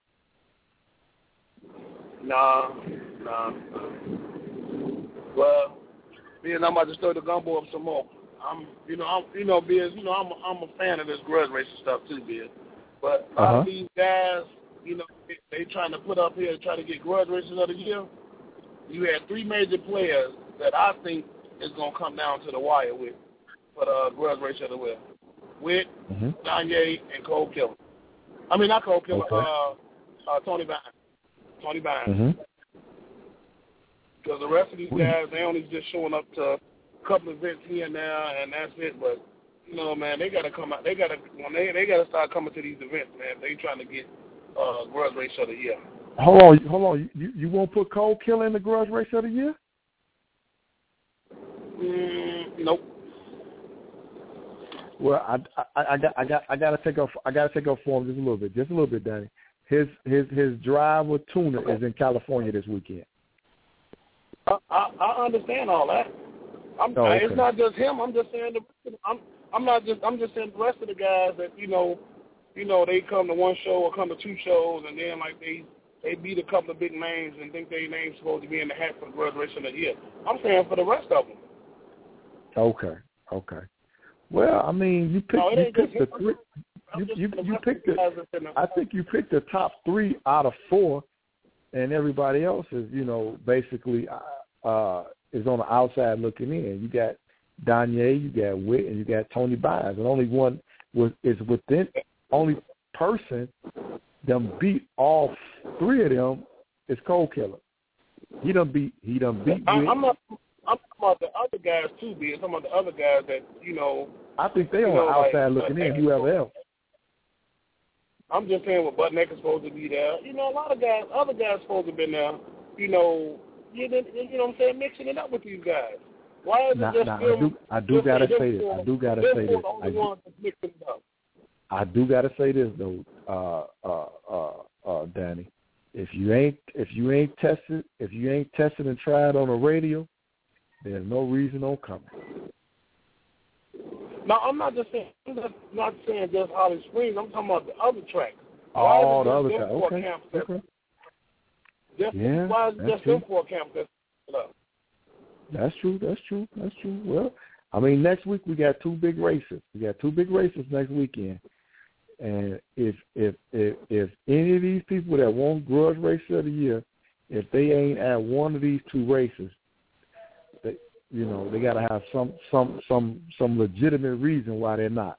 [SPEAKER 11] Nah, nah. Well, being I'm about to stir the gumbo up some more. I'm, you know, I'm, you know, Biz, you know, I'm, a, I'm a fan of this grudge racing stuff too, Biz. But a lot
[SPEAKER 7] uh-huh.
[SPEAKER 11] of these guys, you know, they, they trying to put up here and try to get grudge racers of the year. You had three major players that I think is gonna come down to the wire with for the uh, grudge racer of the year. With mm-hmm. Danye and Cole Killer. I mean, not Cole Killer,
[SPEAKER 7] okay.
[SPEAKER 11] uh, uh, Tony Bynes. Tony Bynes.
[SPEAKER 7] Mm-hmm.
[SPEAKER 11] Because the rest of these guys, they only just showing up to a couple of events here and there, and that's it. But you know, man, they gotta come out. They gotta when they they gotta start coming to these events, man. They trying to get uh, grudge race of the year.
[SPEAKER 7] Hold on, hold on. You you won't put Cole Killer in the grudge race of the year?
[SPEAKER 11] Mm, nope.
[SPEAKER 7] Well, I, I I got I got I got to take up I got to take up for him just a little bit, just a little bit, Danny. His his his drive with Tuna is in California this weekend.
[SPEAKER 11] I, I, I understand all that. I'm,
[SPEAKER 7] oh, okay.
[SPEAKER 11] It's not just him. I'm just saying the. I'm I'm not just. I'm just saying the rest of the guys that you know, you know, they come to one show or come to two shows and then like they they beat a couple of big names and think their name's supposed to be in the hat for the grudge race of the year. I'm saying for the rest of them.
[SPEAKER 7] Okay. Okay. Well, I mean, you picked
[SPEAKER 11] no,
[SPEAKER 7] you picked the three. You you, you picked the. I think you picked the top three out of four, and everybody else is you know basically uh, is on the outside looking in. You got Danye, you got Witt, and you got Tony Bynes, and only one was is within only person them beat all three of them is Cole Killer. He done beat he done beat
[SPEAKER 11] I,
[SPEAKER 7] Witt.
[SPEAKER 11] I'm not. I'm talking about the other guys too, B. I'm talking about the other guys that you know.
[SPEAKER 7] I think they on the outside like, looking in. Whoever else.
[SPEAKER 11] I'm just saying what Butt Naked supposed to be there. You know, a lot of guys, other guys supposed to have been there. You know, you know, you know what I'm saying, mixing it up with these guys. Why is it
[SPEAKER 7] nah,
[SPEAKER 11] just
[SPEAKER 7] nah,
[SPEAKER 11] them?
[SPEAKER 7] I do, I do gotta say this. I do gotta say this.
[SPEAKER 11] I do, it up.
[SPEAKER 7] I do gotta say this though, uh, uh, uh, uh, Danny. If you ain't, if you ain't tested, if you ain't tested and tried on the radio, there's no reason on coming.
[SPEAKER 11] No, I'm not just saying. I'm just not saying just Holly Springs. I'm talking about the other tracks.
[SPEAKER 7] Oh, the other track. Okay. okay.
[SPEAKER 11] Just,
[SPEAKER 7] yeah,
[SPEAKER 11] why is it just them four camps that's up?
[SPEAKER 7] That's true. That's true. That's true. Well, I mean, next week we got two big races. We got two big races next weekend. And if if if if any of these people that want grudge race of the year, if they ain't at one of these two races, they, you know, they got to have some some some some legitimate reason why they're not.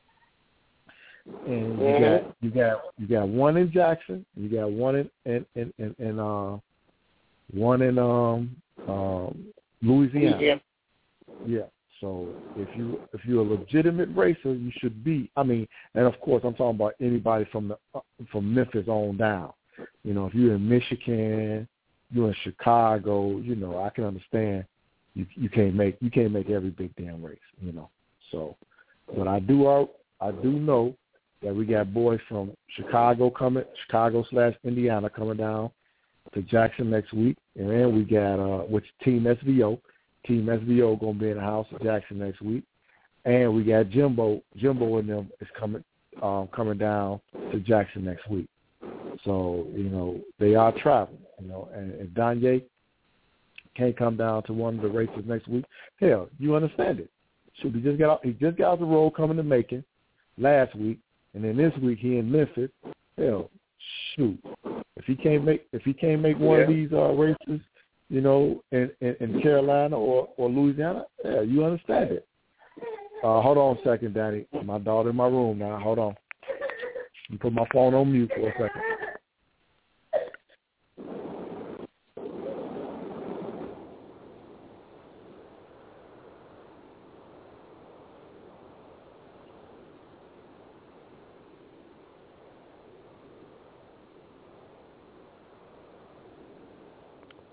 [SPEAKER 7] And you got you got you got one in Jackson, you got one in in in, in, in uh one in um um Louisiana. Yeah. yeah. So if you if you're a legitimate racer, you should be. I mean, and of course, I'm talking about anybody from the uh, from Memphis on down. You know, if you're in Michigan, you're in Chicago. You know, I can understand. You you can't make you can't make every big damn race. You know, so but I do I, I do know that we got boys from Chicago coming, Chicago slash Indiana coming down to Jackson next week, and then we got uh, which Team S V O. Team S V O gonna be in the house of Jackson next week, and we got Jimbo. Jimbo and them is coming um, coming down to Jackson next week. So you know they are traveling. You know, and if Danye can't come down to one of the races next week, hell, you understand it. Shoot, he just got he just got off the road coming to Macon last week, and then this week he in Memphis. Hell, shoot, if he can't make if he can't make one yeah. of these uh, races. You know, in, in, in Carolina or, or Louisiana, yeah, you understand it. Uh, hold on a second, Danny. My daughter in my room now. Hold on. Let me put my phone on mute for a second.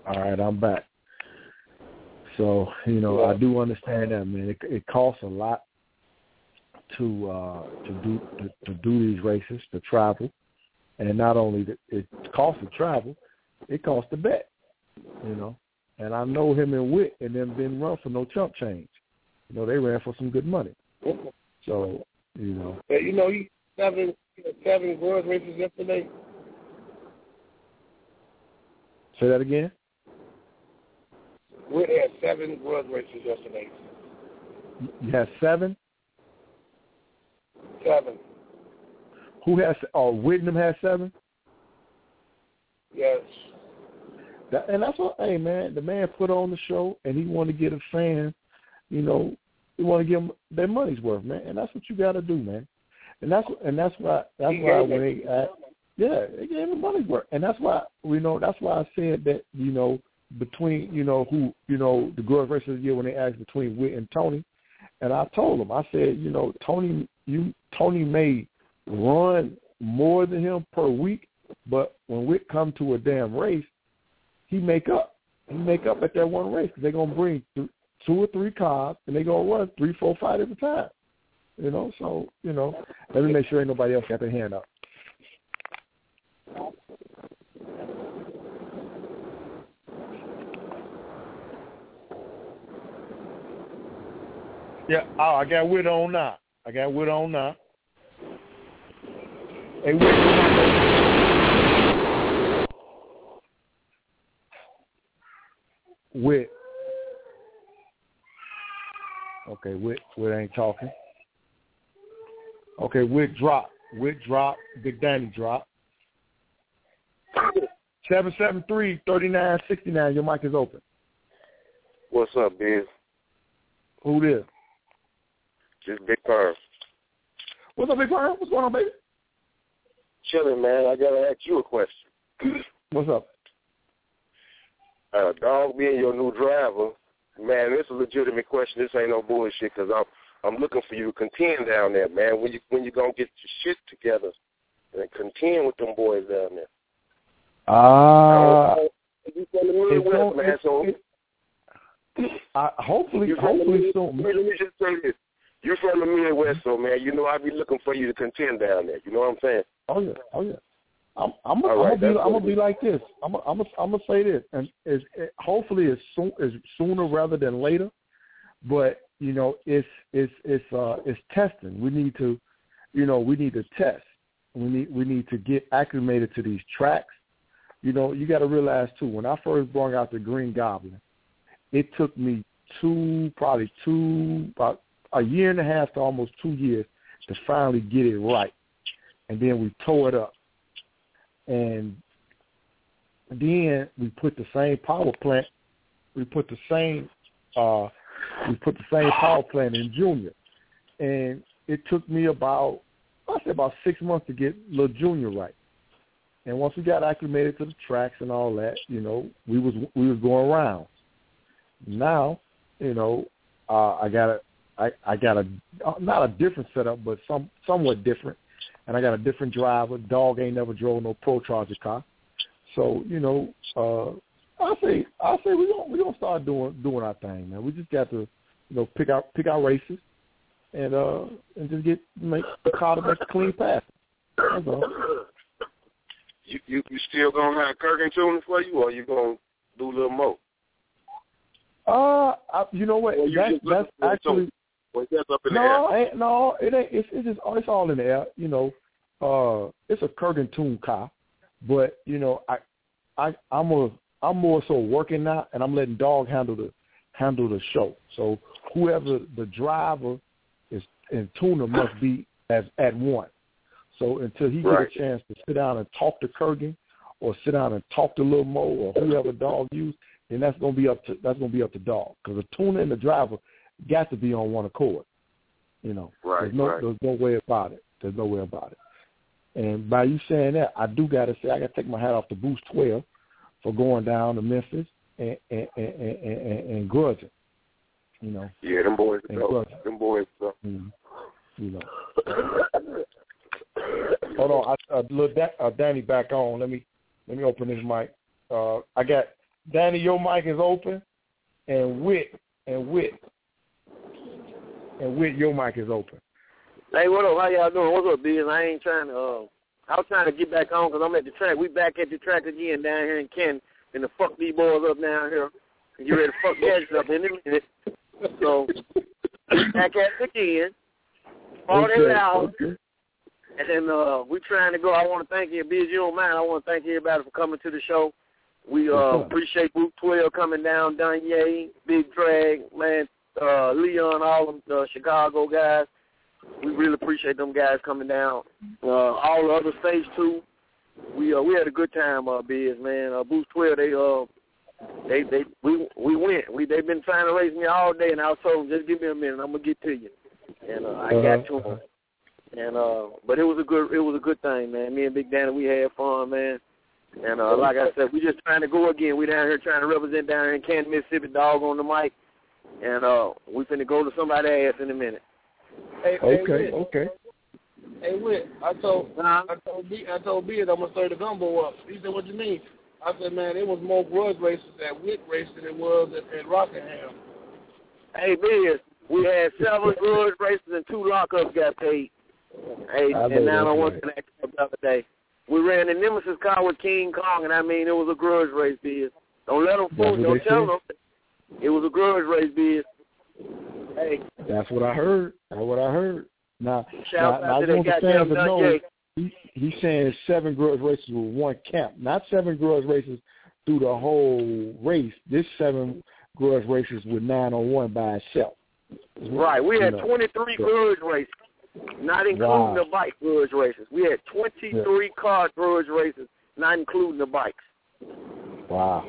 [SPEAKER 7] All right, I'm back. So, you know,
[SPEAKER 11] yeah.
[SPEAKER 7] I do understand that, man. It, it costs a lot to uh, to do to, to do these races, to travel, and not only that it costs to travel, it costs to bet, you know. And I know him and Witt and them didn't run for no chump change. You know, they ran for some good money. So, you know.
[SPEAKER 11] Yeah, you know, he seven seven grudge races yesterday.
[SPEAKER 7] Say that again?
[SPEAKER 11] Witt had seven grudge races yesterday.
[SPEAKER 7] You had seven?
[SPEAKER 11] Seven.
[SPEAKER 7] Who has? Oh, Whitney has seven.
[SPEAKER 11] Yes.
[SPEAKER 7] That, and that's what. Hey, man, the man put on the show, and he wanted to get a fan. You know, he want to give them their money's worth, man. And that's what you got to do, man. And that's and that's why that's
[SPEAKER 11] he
[SPEAKER 7] why when they asked, yeah, they gave him money's worth, and that's why you know that's why I said that you know between you know who you know the girls race of the year when they asked between Witt and Tony, and I told them I said you know Tony you Tony may run more than him per week, but when Witt come to a damn race, he make up. He make up at that one race because they're gonna bring th- two or three cars and they're gonna run three, four, five at a time. You know, so you know, let me make sure ain't nobody else got their hand up. Yeah, oh, I got Witt on now. I got Witt on now. Hey, Witt. Witt. Okay, Witt. Witt ain't talking. Okay, Witt drop. Witt drop. Big Danny drop. seven seven three, three nine six nine. Your mic is open.
[SPEAKER 12] What's up, Biz?
[SPEAKER 7] Who this?
[SPEAKER 12] Just Big Perm.
[SPEAKER 7] What's up, Big Perm? What's going on, baby?
[SPEAKER 12] Chilling, man. I got to ask you a question.
[SPEAKER 7] What's up?
[SPEAKER 12] Uh, dog being your new driver, man, this is a legitimate question. This ain't no bullshit because I'm I'm looking for you to contend down there, man. When you when you gonna get your shit together and contend with them boys down there?
[SPEAKER 7] Uh,
[SPEAKER 12] you from the Midwest, man. So
[SPEAKER 7] uh, hopefully,
[SPEAKER 12] you
[SPEAKER 7] hopefully
[SPEAKER 12] the,
[SPEAKER 7] soon.
[SPEAKER 12] Let me just say this: you're from the Midwest, so man, you know I be looking for you to contend down there. You know what I'm saying?
[SPEAKER 7] Oh yeah, oh yeah. I'm I'm gonna
[SPEAKER 12] right,
[SPEAKER 7] be I'm gonna be like this. I'm I'm gonna I'm gonna say this, and is it, hopefully it's soon is sooner rather than later. But you know, it's it's it's uh it's testing. We need to, you know, we need to test. We need we need to get acclimated to these tracks. You know, you got to realize too. When I first brought out the Green Goblin, it took me two probably two about a year and a half to almost two years to finally get it right, and then we tore it up. And then we put the same power plant. We put the same. Uh, we put the same power plant in Junior, and it took me about I say about six months to get little Junior right. And once we got acclimated to the tracks and all that, you know, we was we was going around. Now, you know, uh, I got a I, I got a not a different setup, but some somewhat different. And I got a different driver. Dog ain't never drove no Pro Charger car, so you know, uh, I say I say we gonna we gonna start doing doing our thing, man. We just got to, you know, pick out pick our races, and uh, and just get make the car to make a clean pass. That's all.
[SPEAKER 12] You you, you still gonna have Kirk tuning for you, or you gonna do a little more?
[SPEAKER 7] Uh, I, you know what? That, that's actually.
[SPEAKER 12] Well, that's up in
[SPEAKER 7] no,
[SPEAKER 12] the air.
[SPEAKER 7] Ain't, no, it ain't. It's, it's just it's all in the air. You know, uh, it's a Kurgan tune car, but you know, I, I, I'm a, I'm more so working now, and I'm letting Dog handle the handle the show. So whoever the driver is and tuner must be as at one. So until he
[SPEAKER 12] right.
[SPEAKER 7] gets a chance to sit down and talk to Kurgan, or sit down and talk to Lil Mo, or whoever Dog use, then that's gonna be up to that's gonna be up to Dog, because the tuner and the driver got to be on one accord, you know.
[SPEAKER 12] Right,
[SPEAKER 7] there's no,
[SPEAKER 12] right.
[SPEAKER 7] there's no way about it. There's no way about it. And by you saying that, I do got to say I got to take my hat off to Boost twelve for going down to Memphis and and and, and, and, and grudging, you know.
[SPEAKER 12] Yeah, them boys,
[SPEAKER 7] go.
[SPEAKER 12] them boys, go.
[SPEAKER 7] Mm-hmm. You know. Hold on, I, uh, look, that, uh, Danny back on. Let me let me open this mic. Uh, I got Danny, your mic is open, and Whit, and Whit, and Whit, your mic is open.
[SPEAKER 13] Hey, what up? How y'all doing? What's up, Biz? I ain't trying to. Uh, I was trying to get back on because I'm at the track. We back at the track again down here in Canton, and to fuck these boys up down here. And you ready to fuck gadgets up in a minute? So back at it again. All
[SPEAKER 7] okay,
[SPEAKER 13] that out.
[SPEAKER 7] Okay.
[SPEAKER 13] And then uh, we trying to go. I want to thank you, Biz. You don't mind. I want to thank everybody for coming to the show. We uh, appreciate Group twelve coming down, Danye, Big Drag, man, uh, Leon, all them uh, Chicago guys. We really appreciate them guys coming down. Uh, all the other states too. We uh, we had a good time, uh, Biz, man. Uh, Boost twelve, they uh, they they we we went. We they've been trying to raise me all day, and I was told them, just give me a minute, I'm gonna get to you. And uh, I got to them. And uh, but it was a good it was a good thing, man. Me and Big Danny, we had fun, man. And uh, like I said, we just trying to go again. We down here trying to represent down here in Canton, Mississippi, dog on the mic. And uh, we finna go to somebody's ass in a minute.
[SPEAKER 11] Hey,
[SPEAKER 7] okay,
[SPEAKER 11] hey,
[SPEAKER 7] okay.
[SPEAKER 11] Hey, Whit, I told I told B I told B that I'm gonna stir the gumbo up. He said, "What you mean?" I said, "Man, it was more grudge races at Whit race than it was at, at Rockingham."
[SPEAKER 13] Hey, Biz, we had seven grudge races and two lockups got paid. Hey,
[SPEAKER 7] I
[SPEAKER 13] and now I
[SPEAKER 7] right.
[SPEAKER 13] went to that club the other day. We ran the Nemesis car with King Kong, and I mean, it was a grudge race, Biz. Don't let them fool you. Don't tell them. It was a grudge race, Biz. Hey.
[SPEAKER 7] That's what I heard. That's what I heard. Now,
[SPEAKER 13] Shout
[SPEAKER 7] now,
[SPEAKER 13] out
[SPEAKER 7] now
[SPEAKER 13] to
[SPEAKER 7] I want
[SPEAKER 13] that
[SPEAKER 7] the fans to
[SPEAKER 13] goddamn
[SPEAKER 7] know he, he's saying it's seven grudge races with one camp, not seven grudge races through the whole race. This seven grudge races with nine on one by itself.
[SPEAKER 13] Right. We had
[SPEAKER 7] you know,
[SPEAKER 13] twenty-three
[SPEAKER 7] so.
[SPEAKER 13] grudge races, not including
[SPEAKER 7] Wow.
[SPEAKER 13] the bike grudge races. We had twenty-three yeah. car grudge races, not including the bikes.
[SPEAKER 7] Wow.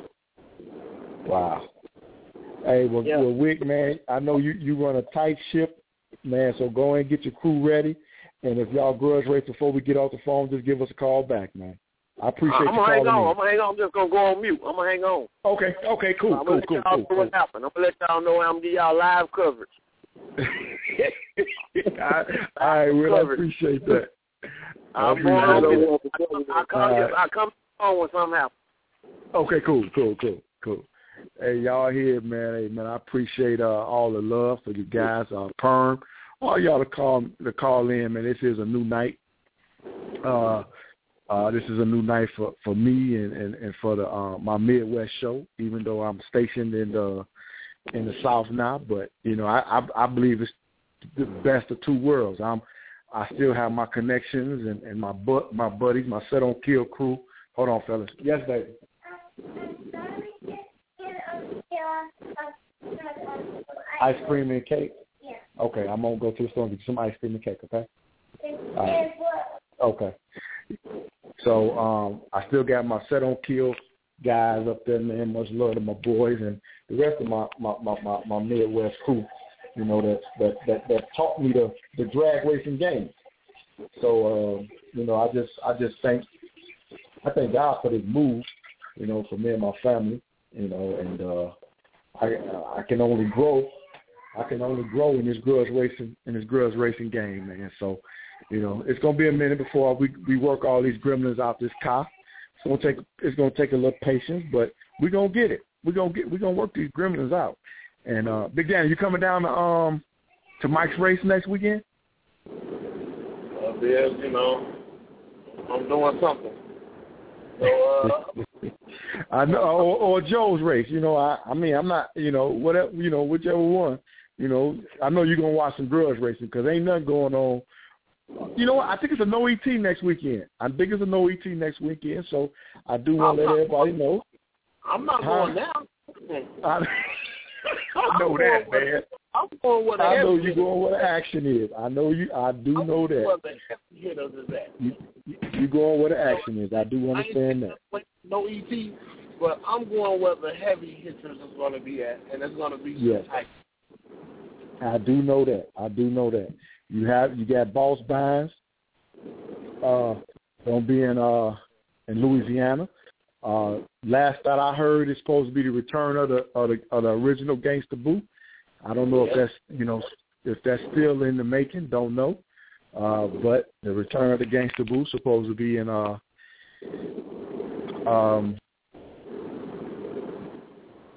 [SPEAKER 7] Wow. Hey, well,
[SPEAKER 13] yeah.
[SPEAKER 7] well, Wick, man, I know you, you run a tight ship, man, so go ahead and get your crew ready. And if y'all grudge race before we get off the phone, just give us a call back, man. I appreciate
[SPEAKER 13] I'm
[SPEAKER 7] you
[SPEAKER 13] gonna
[SPEAKER 7] calling
[SPEAKER 13] hang on.
[SPEAKER 7] me.
[SPEAKER 13] I'm gonna hang on. I'm just gonna go on mute. I'm gonna hang on.
[SPEAKER 7] Okay, okay, cool,
[SPEAKER 13] I'm
[SPEAKER 7] cool,
[SPEAKER 13] gonna
[SPEAKER 7] cool,
[SPEAKER 13] let y'all
[SPEAKER 7] cool,
[SPEAKER 13] know what happened. I'm gonna let y'all know I'm gonna give y'all live coverage.
[SPEAKER 7] I, all right, Will, I appreciate that. I
[SPEAKER 13] I'm
[SPEAKER 7] appreciate
[SPEAKER 13] going
[SPEAKER 7] that.
[SPEAKER 13] on. I come.
[SPEAKER 7] Right.
[SPEAKER 13] I come on when something happens.
[SPEAKER 7] Okay, cool, cool, cool, cool. Hey, y'all here, man. Hey, man, I appreciate uh, all the love for you guys. Uh, Perm, all y'all to call to call in, man. This is a new night. Uh, uh, this is a new night for, for me and, and, and for the uh, my Midwest show. Even though I'm stationed in the in the South now, but you know, I I, I believe it's the best of two worlds. I'm I still have my connections and, and my bu- my buddies, my Set on Kill crew. Hold on, fellas. Yes, baby. Ice cream and cake? Yeah. Okay, I'm going to go to the store and get some ice cream and cake, okay? All right. Okay. So um, I still got my Set on Kill guys up there, man. Much love to my boys and the rest of my, my, my, my, my Midwest crew, you know, that that, that, that taught me the, the drag racing game. So, uh, you know, I just I just thank, I thank God for this move, you know, for me and my family, you know, and uh, I I can only grow. I can only grow in this grudge racing in this grudge racing game, man. So, you know, it's gonna be a minute before we we work all these gremlins out this car. It's gonna take it's gonna take a little patience, but we're gonna get it. We're gonna get we're gonna work these gremlins out. And uh, Big Dan, you coming down to um to Mike's race next weekend?
[SPEAKER 11] Uh, yes, you know, I'm doing something. So, uh,
[SPEAKER 7] I know, or, or Joe's race. You know, I, I mean, I'm not, you know, whatever, you know, whichever one. You know, I know you're gonna watch some grudge racing because ain't nothing going on. You know what? I think it's a no E T next weekend. I think it's a no E T next weekend, so I do want to let everybody know.
[SPEAKER 11] I'm not
[SPEAKER 7] huh?
[SPEAKER 11] going down.
[SPEAKER 7] I, I know that,
[SPEAKER 11] with,
[SPEAKER 7] man.
[SPEAKER 11] I'm going where the
[SPEAKER 7] I know
[SPEAKER 11] heavy
[SPEAKER 7] you're going where the action is. I know you. I do
[SPEAKER 11] I'm
[SPEAKER 7] know that.
[SPEAKER 11] Where the heavy hitters is at.
[SPEAKER 7] You, you going where the action is. I do understand
[SPEAKER 11] I
[SPEAKER 7] that.
[SPEAKER 11] No E T, but I'm going where the heavy hitters is going to be at, and it's going to be
[SPEAKER 7] yes.
[SPEAKER 11] tight.
[SPEAKER 7] I do know that. I do know that. You have you got Boss Bynes. Uh, gonna be in uh in Louisiana. Uh, last that I heard, it's supposed to be the return of the of the, of the original Gangsta Boo. I don't know if that's you know if that's still in the making. Don't know. Uh, but the return of the Gangsta Boo supposed to be in uh um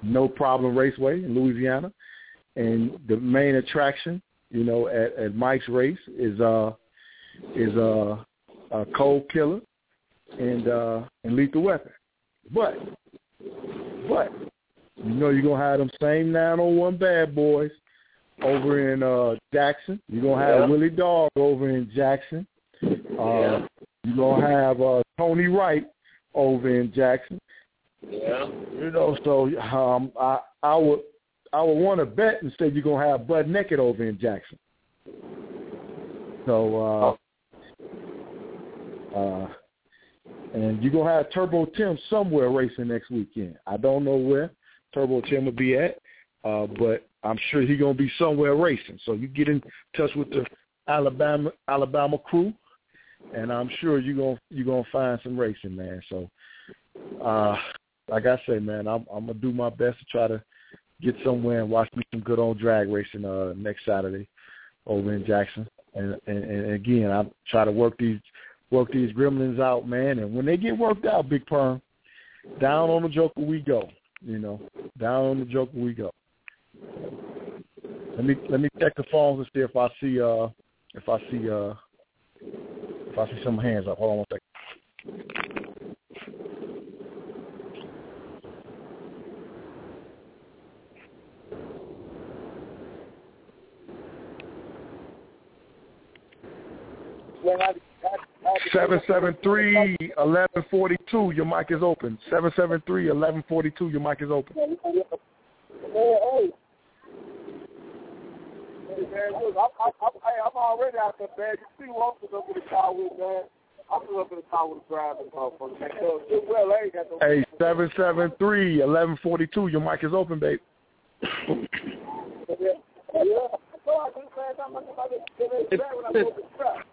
[SPEAKER 7] No Problem Raceway in Louisiana. And the main attraction, you know, at, at Mike's race is uh is uh, a Cold Killer and uh, and Lethal Weapon. But but you know you're gonna have them same nine oh one bad boys over in uh, Jackson. You're gonna have yeah. Willie Dog over in Jackson. Uh, yeah. You're gonna have uh, Tony Wright over in Jackson.
[SPEAKER 11] Yeah.
[SPEAKER 7] You know, so um, I I would I would want to bet and say you're gonna have Bud Naked over in Jackson. So uh, uh, and you're gonna have Turbo Tim somewhere racing next weekend. I don't know where Turbo Tim will be at, uh, but I'm sure he's gonna be somewhere racing. So you get in touch with the Alabama Alabama crew, and I'm sure you're gonna you're gonna find some racing, man. So, uh, like I say, man, I'm I'm gonna do my best to try to get somewhere and watch me some good old drag racing uh, next Saturday over in Jackson. And, and, and again, I try to work these work these gremlins out, man. And when they get worked out, Big Perm, down on the Joker we go. You know, down on the Joker we go. Let me let me check the phones and see if I see uh if I see uh if I see some hands up. Hold on one second. Seven seven three eleven forty two. Your mic is open. Seven seven three eleven forty two. Your mic is open.
[SPEAKER 11] Hey, hey. Hey, man, look, I'm, I'm, I'm, I'm already out there, man. You see who I'm up in the car with, man. I'm still up in the car with the driving motherfucker. So, well, I ain't got no.
[SPEAKER 7] Hey, seven seven three eleven forty two. Your mic is open, babe.
[SPEAKER 11] Yeah. Yeah. So I just said I'm about to get it back when I go to the truck.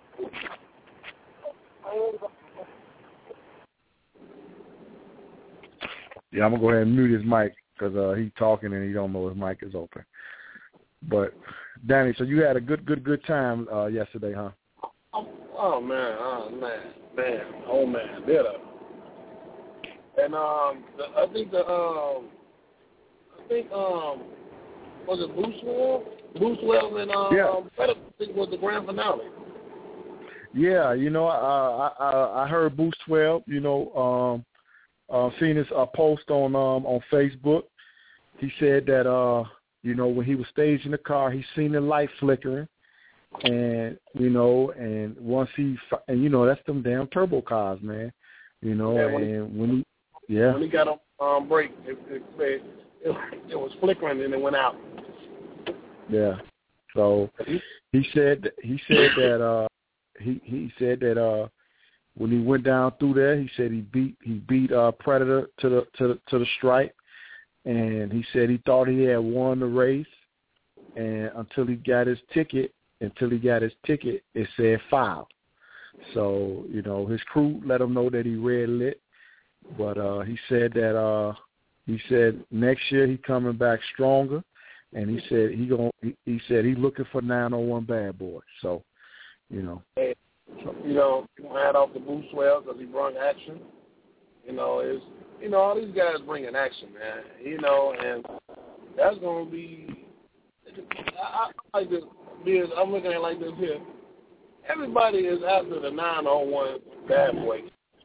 [SPEAKER 7] Yeah, I'm gonna go ahead and mute his mic because uh, he's talking and he don't know his mic is open. But Danny, so you had a good, good, good time uh, yesterday, huh?
[SPEAKER 11] Oh, oh man, oh man, man, oh man, did I? And um, the, I think the um, I think um, was it Boostwell? Boostwell and um,
[SPEAKER 7] yeah.
[SPEAKER 11] I think was the grand finale.
[SPEAKER 7] Yeah, you know, uh, I I I heard Boost twelve. You know, um, uh, seen his uh, post on um on Facebook. He said that uh, you know, when he was staging the car, he seen the light flickering, and you know, and once he and you know, that's them damn turbo cars, man. You know,
[SPEAKER 11] yeah, when
[SPEAKER 7] and
[SPEAKER 11] he,
[SPEAKER 7] when he yeah
[SPEAKER 11] when he got on um, break, it, it, it, it, it was flickering and it went out.
[SPEAKER 7] Yeah. So he said that, he said that. Uh, He he said that uh, when he went down through there, he said he beat he beat uh, Predator to the to the to the stripe, and he said he thought he had won the race, and until he got his ticket, until he got his ticket, it said foul. So you know his crew let him know that he red lit, but uh, he said that uh, he said next year he coming back stronger, and he said he going he, he said he looking for nine oh one bad boy. So. You know,
[SPEAKER 11] and, you know, hat off the Boostwell because he brought action. You know, it's you know all these guys bringing action, man. You know, and that's gonna be. I, I like this. Because I'm looking at it like this here. Everybody is after the nine oh one bad boy.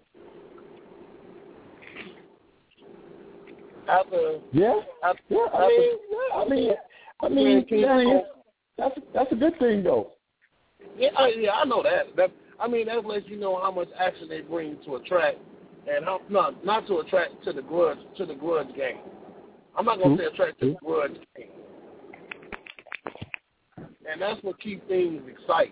[SPEAKER 11] After
[SPEAKER 7] yeah,
[SPEAKER 11] after,
[SPEAKER 7] yeah. I
[SPEAKER 11] after,
[SPEAKER 7] mean, yeah, I mean, I mean, I mean that's that's a good thing though.
[SPEAKER 11] Yeah, I, yeah, I know that. That I mean, that lets you know how much action they bring to a track, and how not not to a track to the grudge to the grudge game. I'm not gonna mm-hmm. say a track to the grudge game, and that's what keeps things exciting.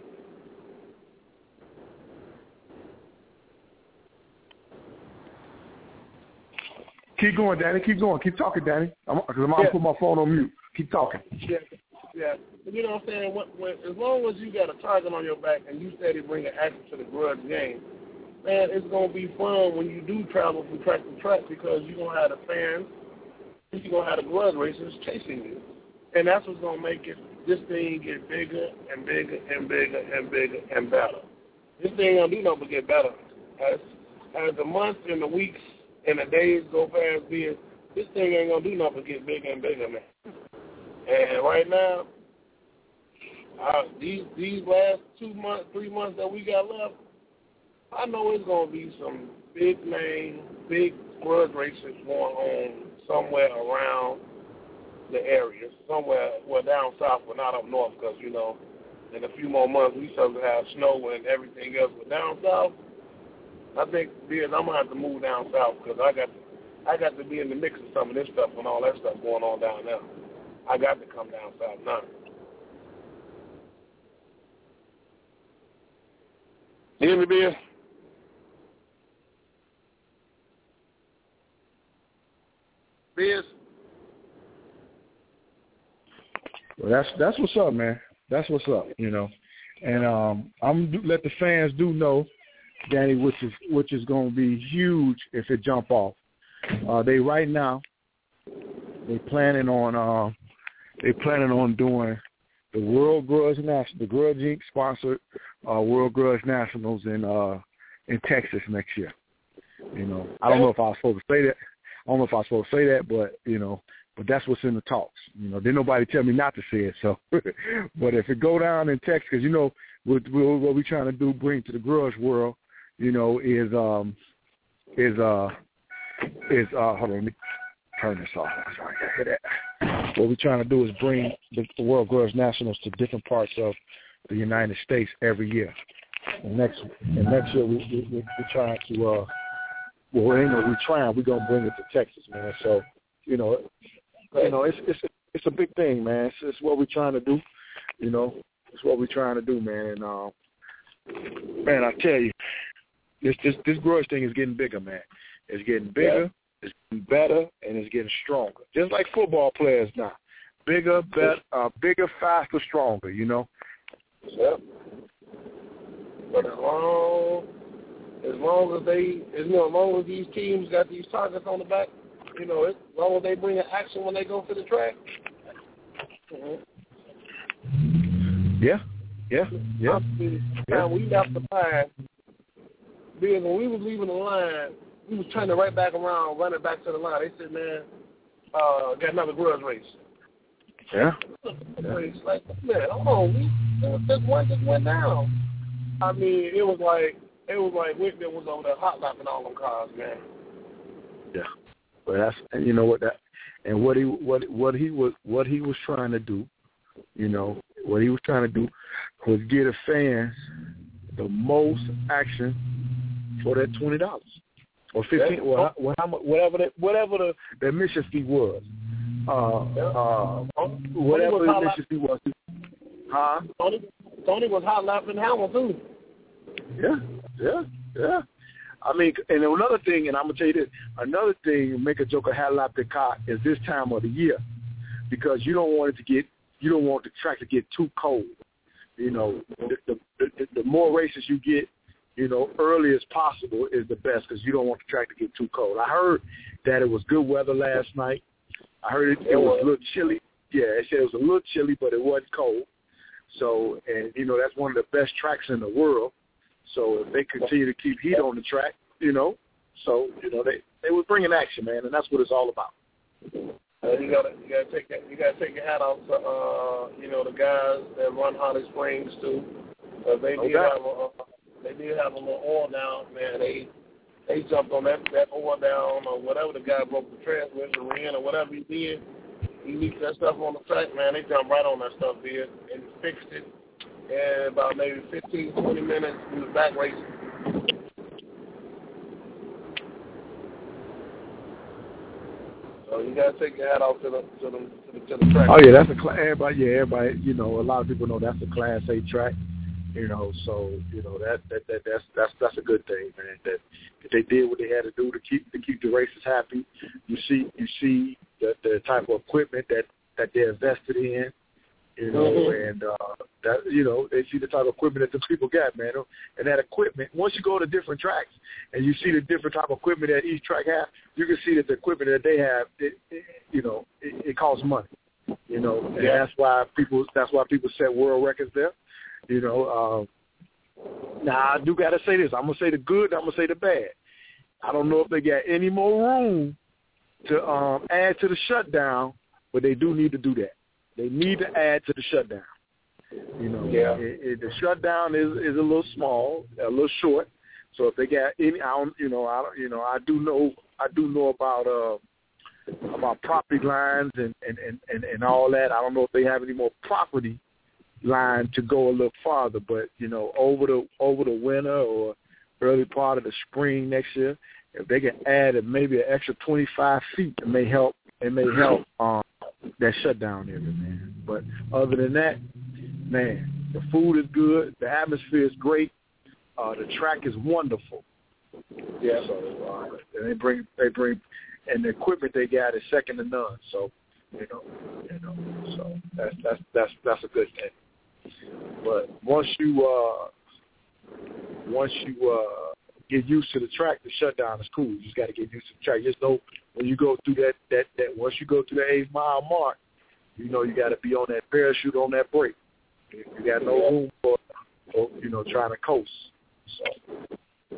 [SPEAKER 7] Keep going, Danny. Keep going. Keep talking, Danny. I'm, cause I'm
[SPEAKER 11] yeah.
[SPEAKER 7] gonna put my phone on mute. Keep talking.
[SPEAKER 11] Yeah. Yeah, you know what I'm saying? When, when, as long as you got a target on your back and you steady bringing action to the grudge game, man, it's going to be fun when you do travel from track to track because you're going to have the fans, you're going to have the grudge racers chasing you. And that's what's going to make it, this thing get bigger and bigger and bigger and bigger and better. This thing ain't going to do nothing but get better. As, as the months and the weeks and the days go past, being this thing ain't gonna do nothing but get bigger and bigger, man. And right now, uh, these these last two months, three months that we got left, I know it's gonna be some big name, big grudge races going on somewhere around the area, somewhere well down south, but not up north, because you know, in a few more months we supposed to have snow and everything else. But down south, I think, Beers, I'm gonna have to move down south because I got to, I got to be in the mix of some of this stuff and all that stuff going on down there. I got to come down south now. You hear me, Beers? Beers?
[SPEAKER 7] Well, that's that's what's up, man. That's what's up, you know. And um, I'm do, let the fans do know, Danny, which is which is going to be huge if it jump off. Uh, they right now, they planning on uh, they planning on doing the World Grudge National, the Grudge Incorporated sponsored uh, World Grudge Nationals in uh, in Texas next year. You know, I don't know if I was supposed to say that. I don't know if I was supposed to say that, but you know. But that's what's in the talks. You know, didn't nobody tell me not to say it. So, but if it go down in Texas, because you know what, what we're trying to do, bring to the grudge world, you know, is um is uh is uh hold on, let me turn this off. I'm sorry, I hear that. What we're trying to do is bring the, the World Grudge Nationals to different parts of the United States every year. And next and next year we, we, we we're trying to uh well we ain't gonna we trying we're gonna bring it to Texas, man. So you know. You know, it's it's a, it's a big thing, man. It's, it's what we're trying to do. You know, it's what we're trying to do, man. And uh, man, I tell you, this this this grudge thing is getting bigger, man. It's getting bigger, yeah. It's getting better, and it's getting stronger. Just like football players now, bigger, better, uh, bigger, faster, stronger. You know.
[SPEAKER 11] Yep. But as long as long as they, as, you know, as long as these teams got these targets on the back. You know, as long as they bring an action when they go to the track. Mm-hmm.
[SPEAKER 7] Yeah, yeah, yeah.
[SPEAKER 11] I mean, yeah. Now, we left the line, because when we was leaving the line, we was turning right back around, running back to the line. They said, man, uh, got another grudge race.
[SPEAKER 7] Yeah.
[SPEAKER 11] Race. Like, man, hold on. We, this one just went down. I mean, it was like, it was like Whitman was over there hot lapping all them cars, man.
[SPEAKER 7] Yeah. But that's, and you know what that, and what he what what he was what he was trying to do, you know, what he was trying to do was get a fans the most action for that twenty dollars or fifteen, or well, whatever that whatever the, the admission fee was, uh, uh, whatever the admission fee was. Huh?
[SPEAKER 11] Tony, Tony was hot lapping Hamilton too.
[SPEAKER 7] Yeah, yeah, yeah. I mean, and another thing, and I'm gonna tell you this: another thing, make a joker hat lap the car is this time of the year, because you don't want it to get, you don't want the track to get too cold. You know, the the, the, the more races you get, you know, early as possible is the best, because you don't want the track to get too cold. I heard that it was good weather last night. I heard it, it was a little chilly. Yeah, it said it was a little chilly, but it wasn't cold. So, and you know, that's one of the best tracks in the world. So if they continue to keep heat on the track, you know, so you know they they were bringing action, man, and that's what it's all about.
[SPEAKER 11] Uh, you gotta you gotta take that you gotta take your hat off to uh, you know, the guys that run Holly Springs too. Uh, they did okay. have a uh, they did have a little oil down, man. They they jumped on that that oil down or whatever the guy broke the transmission or ran or whatever he did. He leaked that stuff on the track, man. They jumped right on that stuff, did, and fixed it. And about maybe fifteen, twenty minutes, we was back racing. So you gotta take your hat off to the to the to the, to the track.
[SPEAKER 7] Oh yeah, that's a class. Everybody, yeah, everybody. You know, a lot of people know that's a Class A track. You know, so you know that that, that that's that's that's a good thing, man. That, that they did what they had to do to keep to keep the racers happy. You see, you see the the type of equipment that that they're invested in. You know, mm-hmm. and uh, that you know they see the type of equipment that the people got, man. And that equipment, once you go to different tracks and you see the different type of equipment that each track has, you can see that the equipment that they have, it, it, you know, it, it costs money. You know, and yeah. that's why people that's why people set world records there. You know, uh, now I do gotta say this. I'm gonna say the good. I'm gonna say the bad. I don't know if they got any more room to um, add to the shutdown, but they do need to do that. They need to add to the shutdown. You know,
[SPEAKER 11] yeah.
[SPEAKER 7] it, it, the shutdown is is a little small, a little short. So if they got any, I don't, you know, I don't, you know, I do know, I do know about uh, about property lines and, and, and, and, and all that. I don't know if they have any more property line to go a little farther, but you know, over the over the winter or early part of the spring next year, if they can add maybe an extra twenty-five feet, it may help. It may help um, that shutdown area, man. But other than that, man, the food is good, the atmosphere is great, uh, the track is wonderful.
[SPEAKER 11] Yeah.
[SPEAKER 7] So uh, they bring they bring, and the equipment they got is second to none. So you know, you know, so that's that's that's that's a good thing. But once you uh, once you uh, get used to the track, the shutdown is cool. You just got to get used to the track. Just know when you go through that that that once you go through the eight mile mark, you know you got to be on that parachute on that brake. You got no room for, for you know trying to coast. So,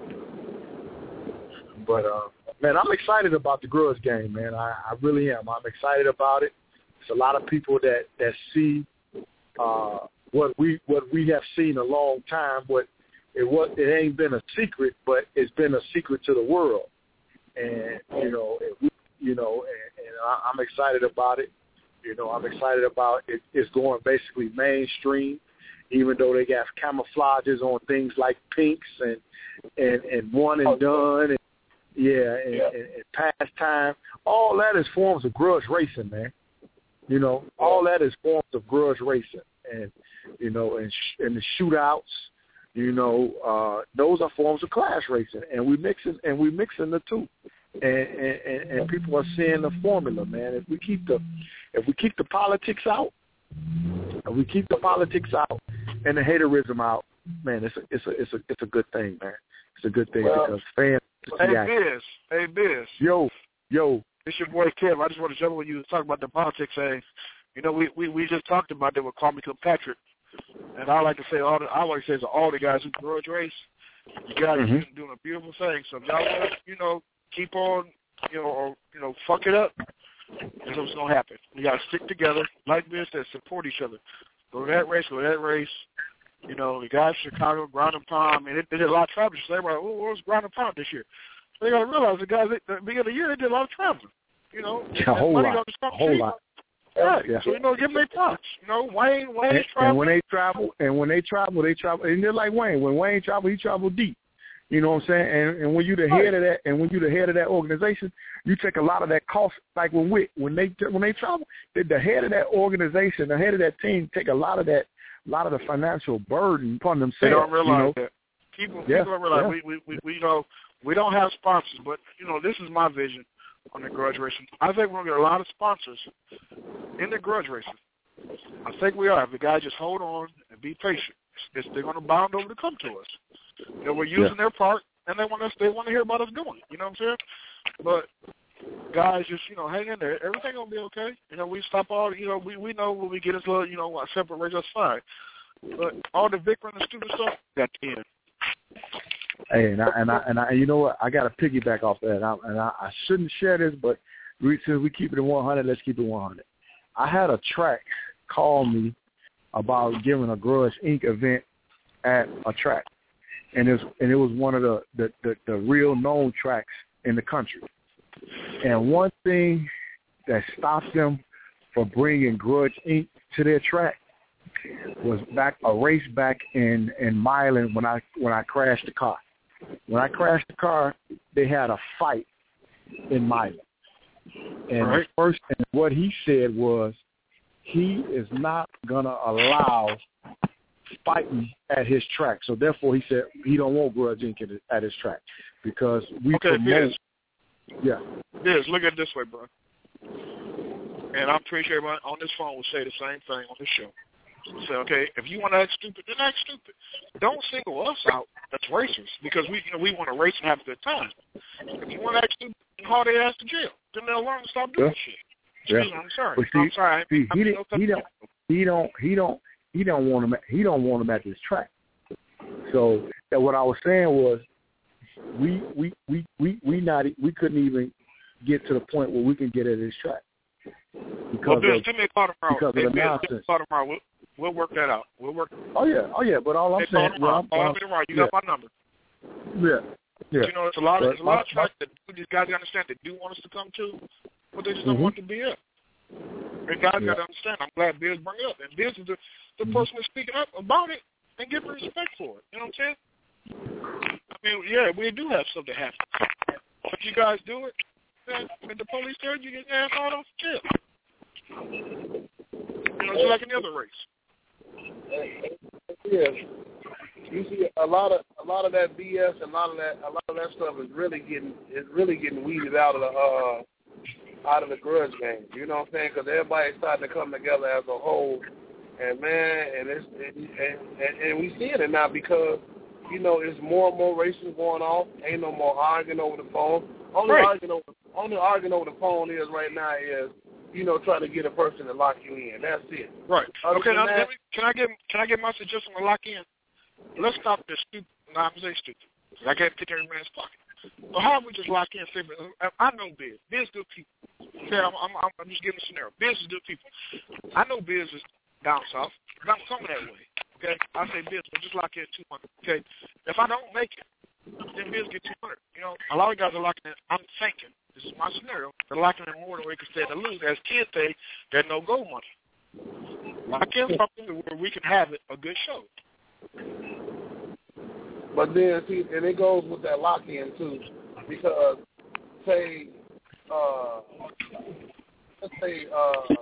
[SPEAKER 7] but uh, man, I'm excited about the Grudge game, man. I, I really am. I'm excited about it. There's a lot of people that that see uh, what we what we have seen a long time, but it was it ain't been a secret, but it's been a secret to the world. And you know, it, we, you know, and, and I, I'm excited about it. You know, I'm excited about it. It's going basically mainstream, even though they got camouflages on things like pinks and and, and one and done, and yeah, and,
[SPEAKER 11] yeah.
[SPEAKER 7] and, and pastime. All that is forms of grudge racing, man. You know, all that is forms of grudge racing, and you know, and sh- and the shootouts. You know, uh, those are forms of class racing, and we mixing and we mixing the two, and, and and people are seeing the formula, man. If we keep the if we keep the politics out, if we keep the politics out and the haterism out, man, it's a it's a it's a it's a good thing, man. It's a good thing
[SPEAKER 10] well,
[SPEAKER 7] because fans.
[SPEAKER 10] Hey
[SPEAKER 7] yeah.
[SPEAKER 10] Biz, hey Biz.
[SPEAKER 7] Yo, yo.
[SPEAKER 10] It's your boy Kev. I just want to jump when you was talking about the politics. Hey, you know, we we, we just talked about that with Kwame Kilpatrick. And I like to say, all the, I like to say, is all the guys who grudge race, you guys mm-hmm. are doing a beautiful thing. So if y'all want to, you know, keep on, you know, or, you know, fuck it up, that's what's going to happen. We got to stick together, like this, that support each other. Go to that race, go to that race. You know, the guys in Chicago, Ground and Pound, and they, they did a lot of traveling. So everybody, oh, what was Ground and Pound this year? So they got to realize the guys, at the beginning of the year, they did a lot of traveling. You know,
[SPEAKER 7] a whole lot, a whole lot.
[SPEAKER 10] Right.
[SPEAKER 7] Yeah.
[SPEAKER 10] So, you know, give them their props. You know, Wayne, Wayne
[SPEAKER 7] and,
[SPEAKER 10] travel.
[SPEAKER 7] and when they travel, and when they travel, they travel, and they're like Wayne. When Wayne travel, he travel deep. You know what I'm saying? And and when you the head of that, and when you the head of that organization, you take a lot of that cost. Like when we, when they when they travel, the, the head of that organization, the head of that team, take a lot of that, a lot of the financial burden upon themselves.
[SPEAKER 10] They don't realize
[SPEAKER 7] you know?
[SPEAKER 10] that. People,
[SPEAKER 7] yeah.
[SPEAKER 10] people don't realize
[SPEAKER 7] yeah.
[SPEAKER 10] we, we, we, we, you know, we don't have sponsors, but you know, this is my vision on the grudge racing. I think we're gonna get a lot of sponsors in the grudge racing. I think we are. If the guys just hold on and be patient, it's, they're going to bound over to come to us. You know, we're using yeah. their part, and they want us. They want to hear about us doing it. You know what I'm saying? But guys, just you know, hang in there. Everything gonna be okay. You know, we stop all. You know, we we know when we get this little, you know, separate race, that's fine. But all the Vic and the stupid stuff, got to end.
[SPEAKER 7] Hey, and I, and I and I, you know what? I got to piggyback off that, and I, and I, I shouldn't share this, but since we keep it at one hundred, let's keep it one hundred. I had a track call me about giving a Grudge Incorporated event at a track, and it was and it was one of the the, the the real known tracks in the country. And one thing that stopped them from bringing Grudge Incorporated to their track was back a race back in in Milan when I when I crashed the car. When I crashed the car, they had a fight in Milan. And right. the first and what he said was he is not gonna allow fighting at his track. So therefore, he said he don't want Grudge Incorporated at his track because we
[SPEAKER 10] okay,
[SPEAKER 7] promote.
[SPEAKER 10] Biz.
[SPEAKER 7] Yeah.
[SPEAKER 10] Biz, look at it this way, bro. And I'm pretty sure everyone on this phone will say the same thing on this show. Say, okay, if you want to act stupid, then act stupid. Don't single us out as racers because we, you know, we want to race and have a good time. If you want to act stupid, haul their ass to jail. Then they'll learn to stop doing
[SPEAKER 7] yeah.
[SPEAKER 10] shit.
[SPEAKER 7] Yeah.
[SPEAKER 10] I'm sorry.
[SPEAKER 7] But see,
[SPEAKER 10] I'm sorry.
[SPEAKER 7] See,
[SPEAKER 10] I
[SPEAKER 7] he,
[SPEAKER 10] mean,
[SPEAKER 7] he don't. He don't. He don't. He don't want him. He don't want him at this track. So that what I was saying was, we we we we we not we couldn't even get to the point where we can get at this track. Because
[SPEAKER 10] well, Bill,
[SPEAKER 7] of,
[SPEAKER 10] give me a call tomorrow.
[SPEAKER 7] because
[SPEAKER 10] hey,
[SPEAKER 7] of the
[SPEAKER 10] Bill,
[SPEAKER 7] nonsense.
[SPEAKER 10] give me a call tomorrow. We'll, we'll work that out. We'll work.
[SPEAKER 7] Oh yeah, oh yeah. But all I'm
[SPEAKER 10] hey,
[SPEAKER 7] saying,
[SPEAKER 10] call tomorrow.
[SPEAKER 7] well,
[SPEAKER 10] Call
[SPEAKER 7] I'm,
[SPEAKER 10] me tomorrow. You
[SPEAKER 7] yeah.
[SPEAKER 10] got my number.
[SPEAKER 7] Yeah, yeah.
[SPEAKER 10] But, you know, it's a lot of,
[SPEAKER 7] but
[SPEAKER 10] it's a lot
[SPEAKER 7] my,
[SPEAKER 10] of tracks that these guys gotta understand they do want us to come to, but they just don't
[SPEAKER 7] mm-hmm.
[SPEAKER 10] want to be up. And guys
[SPEAKER 7] yeah.
[SPEAKER 10] got to understand. I'm glad Biz brought it up, and Biz is the, the person that's speaking up about it and giving respect for it. You know what I'm saying? I mean, yeah, we do have something happen. If you guys do it, then when the police there, you get your ass out of jail. You know, it's like any other race.
[SPEAKER 11] Yeah, you see a lot of a lot of that B S and a lot of that a lot of that stuff is really getting is really getting weeded out of the uh, out of the grudge game. You know what I'm saying? Because everybody's starting to come together as a whole, and man, and it's and and, and we seeing it now because you know it's more and more racing going on. Ain't no more arguing over the phone. Only
[SPEAKER 10] right.
[SPEAKER 11] arguing over only arguing over the phone is right now is. You know, trying to get a person to lock you in. That's it.
[SPEAKER 10] Right.
[SPEAKER 11] Other
[SPEAKER 10] okay. Now,
[SPEAKER 11] that,
[SPEAKER 10] let me, can I get can I get my suggestion to lock in? Let's stop this stupid. No, I'm saying stupid. I can't pick every man's pocket. So how about we just lock in? Say, I know Biz. Biz good people. Okay, I'm, I'm, I'm just giving a scenario. Biz is good people. I know Biz is down south. I'm coming that way. Okay. I say Biz, but just lock in two hundred. Okay. If I don't make it, then Biz get two hundred. You know, a lot of guys are locking in. I'm thinking. This is my scenario. They're locking in more than we can stand to lose. As kids say, there's no gold money. Lock in something where we can have it, a good show.
[SPEAKER 11] But then, see, and it goes with that lock-in, too. Because, say, uh, let's say, uh,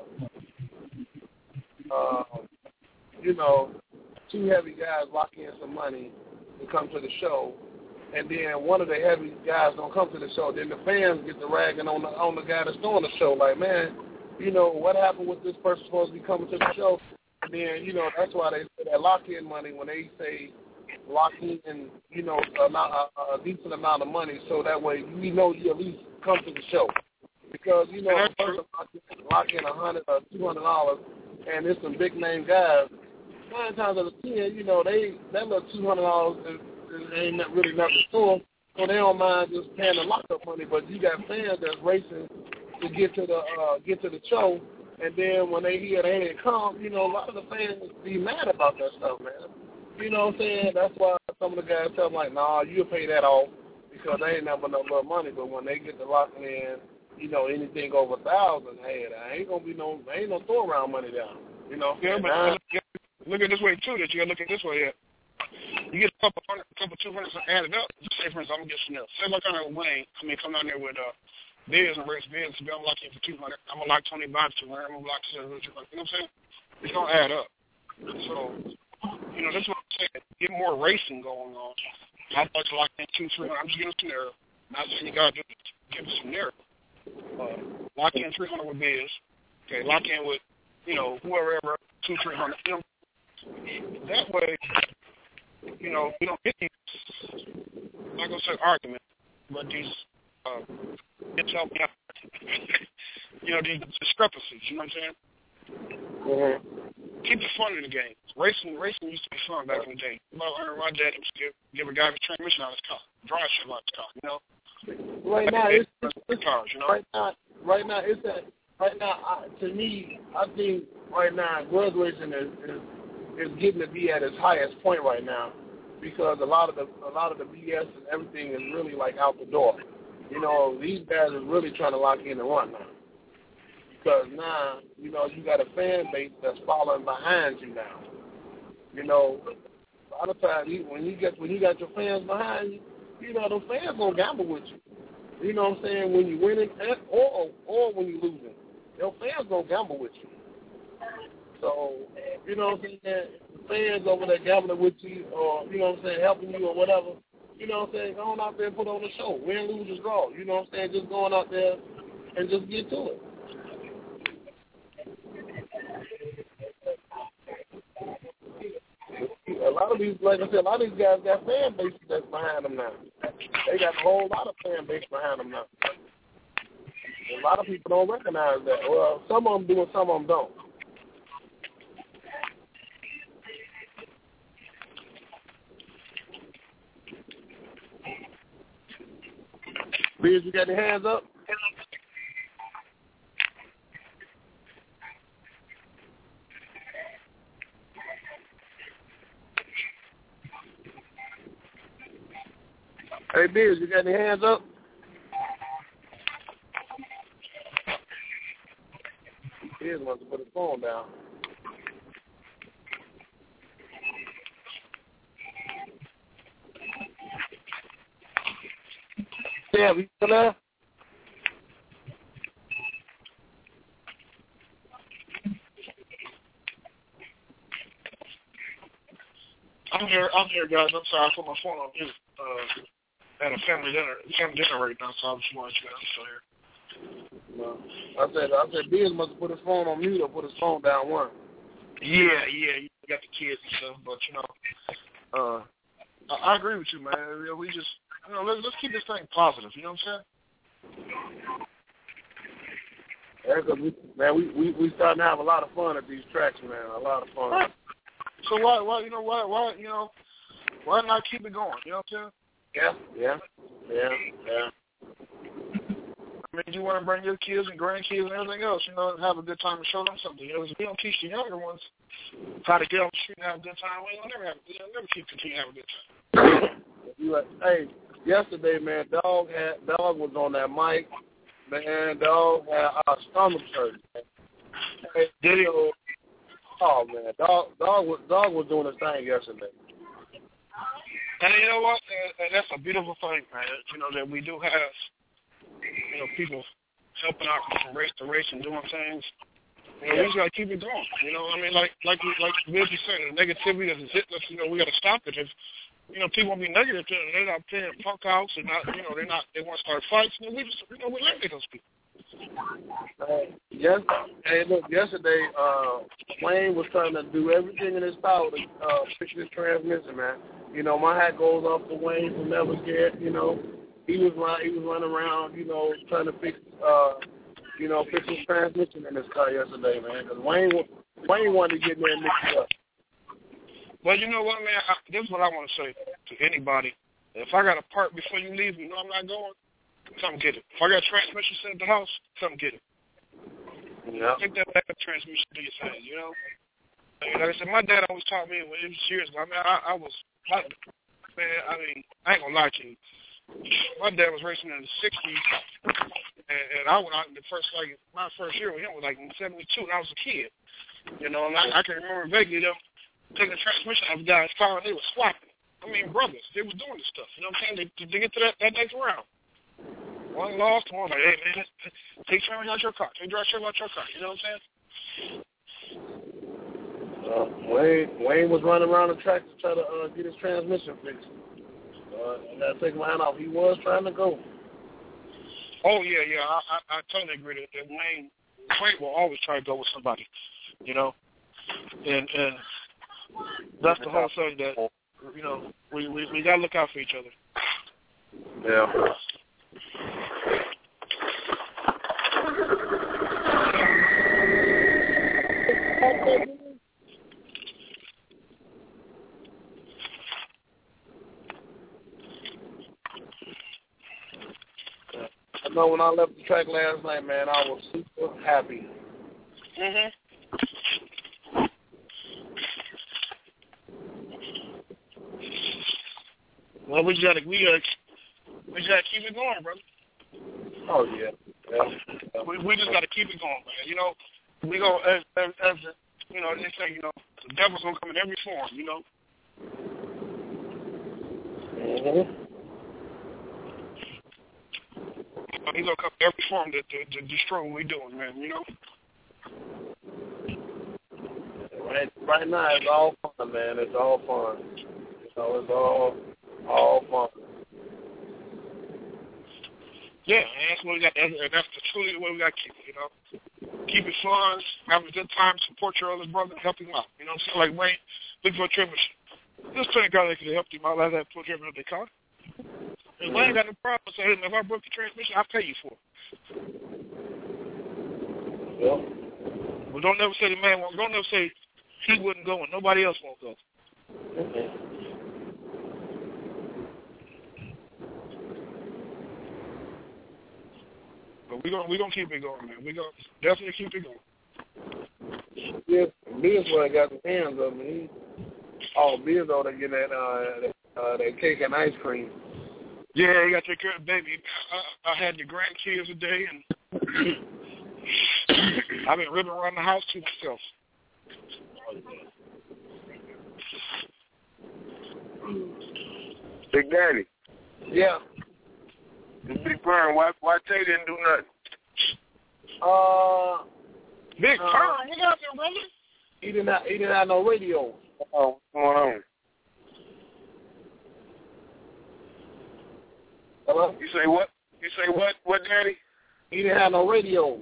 [SPEAKER 11] uh, you know, two heavy guys lock in some money to come to the show. And then one of the heavy guys don't come to the show. Then the fans get the ragging on the on the guy that's doing the show. Like, man, you know, what happened with this person supposed to be coming to the show? And then, you know, that's why they say that lock-in money when they say lock in, you know, a, a, a decent amount of money so that way we know you at least come to the show. Because, you know, a person lock in a hundred or two hundred dollars and there's some big name guys, nine times out of ten, you know, they that little two hundred dollars is ain't not really nothing to them, so they don't mind just paying the lockup money. But you got fans that's racing to get to the uh, get to the show, and then when they hear they ain't come, you know, a lot of the fans be mad about that stuff, man. You know what I'm saying? That's why some of the guys tell them like, nah, you'll pay that off because they ain't never no little money. But when they get to locking in, you know, anything over a thousand, hey, there ain't gonna be no, there ain't no throw around money down. You know?
[SPEAKER 10] Yeah, but
[SPEAKER 11] now,
[SPEAKER 10] look at it this way too. That you gotta look at it this way here. You get a couple hundred, a couple two hundreds and add it up. Just say, for instance, I'm going to get Chanel. Say like I'm Wayne. I mean, come down there with uh, Biz and race Biz. I'm going to lock in for two hundred. I'm going to lock Tony Bob two hundred. I'm going to lock Sarah two hundred. You know what I'm saying? It's going to add up. So, you know, that's what I'm saying. Get more racing going on. I'd like to lock in two, three hundred. I'm just giving a scenario. Not saying you got to give a scenario. Uh, lock in three hundred with Biz. Okay, lock in with, you know, whoever, ever, two, three hundred. You know, that way, you know, we don't get these, I'm not going to say arguments, but these, uh, it's helping out, you know, these discrepancies, you know what I'm saying? Mm-hmm. Keep the fun in the game. Racing racing used to be fun back in the day. Well, I remember my dad used to give, give a guy the transmission out of his car, drive shit out of his car, you know?
[SPEAKER 11] Right
[SPEAKER 10] like
[SPEAKER 11] now, it's, it's,
[SPEAKER 10] it's cars, you know?
[SPEAKER 11] right now, right now, it's that, right now, I, to me, I think right now, grudge racing is, is is getting to be at its highest point right now because a lot of the a lot of the B S and everything is really like out the door. You know, these guys are really trying to lock in and run now. Because now, you know, you got a fan base that's following behind you now. You know, a lot of times when you get when you got your fans behind you, you know, the fans gonna gamble with you. You know what I'm saying? When you winning or or when you losing, your fans gonna gamble with you. So, you know what I'm saying, fans over there gambling with you or, you know what I'm saying, helping you or whatever, you know what I'm saying, going out there and put on the show. Win, lose, or draw. You know what I'm saying, just going out there and just get to it. A lot of these, like I said, a lot of these guys got fan bases that's behind them now. They got a whole lot of fan base behind them now. A lot of people don't recognize that. Well, some of them do and some of them don't. Biz, you got your hands up? Hey, Biz, you got any hands up? Biz wants to put his phone down. Yeah, we still there?
[SPEAKER 10] I'm here. I'm here, guys. I'm sorry. I put my phone on mute. Uh, at a family dinner, family dinner right now, so I just wanted you guys to hear.
[SPEAKER 11] No. I said, I said, Biz must have put his phone on mute or put his phone down one.
[SPEAKER 10] Yeah, yeah. You got the kids and stuff, but you know, uh, I, I agree with you, man. We just, you know, let's let's keep this thing positive. You know what I'm saying?
[SPEAKER 11] Yeah, cause we, man, we, we we starting to have a lot of fun at these tracks, man. A lot of fun.
[SPEAKER 10] Right. So why, why, you know, why, why, you know, why not keep it going? You know what I'm saying?
[SPEAKER 11] Yeah, yeah, yeah, yeah.
[SPEAKER 10] I mean, you want to bring your kids and grandkids and everything else, you know, and have a good time and show them something. You know, if we don't teach the younger ones how to get on the street and have a good time, we will never have, we'll never keep continue to have a good time.
[SPEAKER 11] You like, hey, yesterday, man, Dog had Dog was on that mic. Man, Dog had our stomach hurt. Hey,
[SPEAKER 10] Did he?
[SPEAKER 11] Oh man, Dog Dog was Dog was doing his thing yesterday.
[SPEAKER 10] And you know what? And that's a beautiful thing, man. You know that we do have, you know, people helping out from race to race and doing things. You know, we just gotta keep it going. You know, I mean, like like like Bill just said, the negativity that is hitting us. You know, we gotta stop it. If you know people want to be negative, they're not playing punk house and not, you know, they're not, they want to start fights. And we just, you know, we eliminate those people.
[SPEAKER 11] Uh, yes, hey, look, yesterday, uh, Wayne was trying to do everything in his power to uh, fix this transmission, man. You know, my hat goes off to Wayne from Never Scared. You know, he was run, he was running around, you know, trying to fix, uh, you know, fix his transmission in his car yesterday, man. Because Wayne, Wayne wanted to get in there and mix it up.
[SPEAKER 10] Well, you know what, man? I, this is what I want to say to anybody. If I got a part before you leave, you know I'm not going, come get it. If I got a transmission set at the house, come get it.
[SPEAKER 11] Yeah.
[SPEAKER 10] Take that back transmission to your thing, you know? I mean, like I said, my dad always taught me when it was years ago. I mean, I, I was, I, man, I mean, I ain't going to lie to you. My dad was racing in the sixties, and, and I went out in the first, like, my first year with him was like in seventy-two, and I was a kid. You know, and I, I can remember vaguely them taking the transmission out of the guy's car, and they were swapping. I mean, brothers, they was doing this stuff. You know what I'm saying? They, they get to that, that next round. One lost, one like, hey, man, take charge out your car. Take charge out your car. You know what I'm saying?
[SPEAKER 11] Uh, Wayne, Wayne was running around the track to try to uh, get his transmission fixed. Uh, I got to take my hand off. He was trying to go.
[SPEAKER 10] Oh, yeah, yeah. I, I, I totally agree that, that Wayne, Wayne will always try to go with somebody, you know? And and that's the whole thing that, you know, we, we, we got to look out for each other.
[SPEAKER 11] Yeah. I know when I left the track last night, man, I was super happy.
[SPEAKER 10] Mhm. Well, we just gotta we gotta we just gotta keep it going, brother.
[SPEAKER 11] Oh yeah. yeah.
[SPEAKER 10] We we just gotta keep it going, man. You know, we go as as, as you know they say, you know, the devil's gonna come in every form, you know.
[SPEAKER 11] Mhm.
[SPEAKER 10] He's gonna come in every form to, to, to destroy what we're doing, man. You know.
[SPEAKER 11] Right, right now it's all fun, man. It's all fun. You know, it's all all fun.
[SPEAKER 10] Yeah, and that's what we got. And that's the truly what we got to keep. You know, keep it fun, have a good time, support your other brother, help him out. You know what I'm saying? Like Wayne, look for a transmission. There's plenty of guys that could have helped him out. Like that, put him in their car. And Wayne got no problem. So hey, if I broke the transmission, I'll pay you for it.
[SPEAKER 11] Yeah.
[SPEAKER 10] Well, don't never say the man won't. Don't never say he wouldn't go and nobody else won't go.
[SPEAKER 11] Mm-hmm.
[SPEAKER 10] But we're gonna we gonna keep it going, man. We're gonna definitely keep it going.
[SPEAKER 11] Yeah, Biz where I got his hands up, man. He, oh, Biz over there getting that uh, that, uh, that cake and ice cream.
[SPEAKER 10] Yeah, you got to take care of the baby. I, I had the grandkids today, and I've been ripping around the house to myself.
[SPEAKER 12] Big Daddy.
[SPEAKER 11] Yeah.
[SPEAKER 12] Big Perm, why, why Tay didn't do nothing?
[SPEAKER 11] Uh,
[SPEAKER 10] Big
[SPEAKER 11] uh,
[SPEAKER 10] Perm, what happened, brother?
[SPEAKER 11] He didn't have, he didn't have no radio.
[SPEAKER 12] Oh, what's going on?
[SPEAKER 11] Hello?
[SPEAKER 12] You say what? You say what? What, Daddy?
[SPEAKER 11] He didn't have no radios.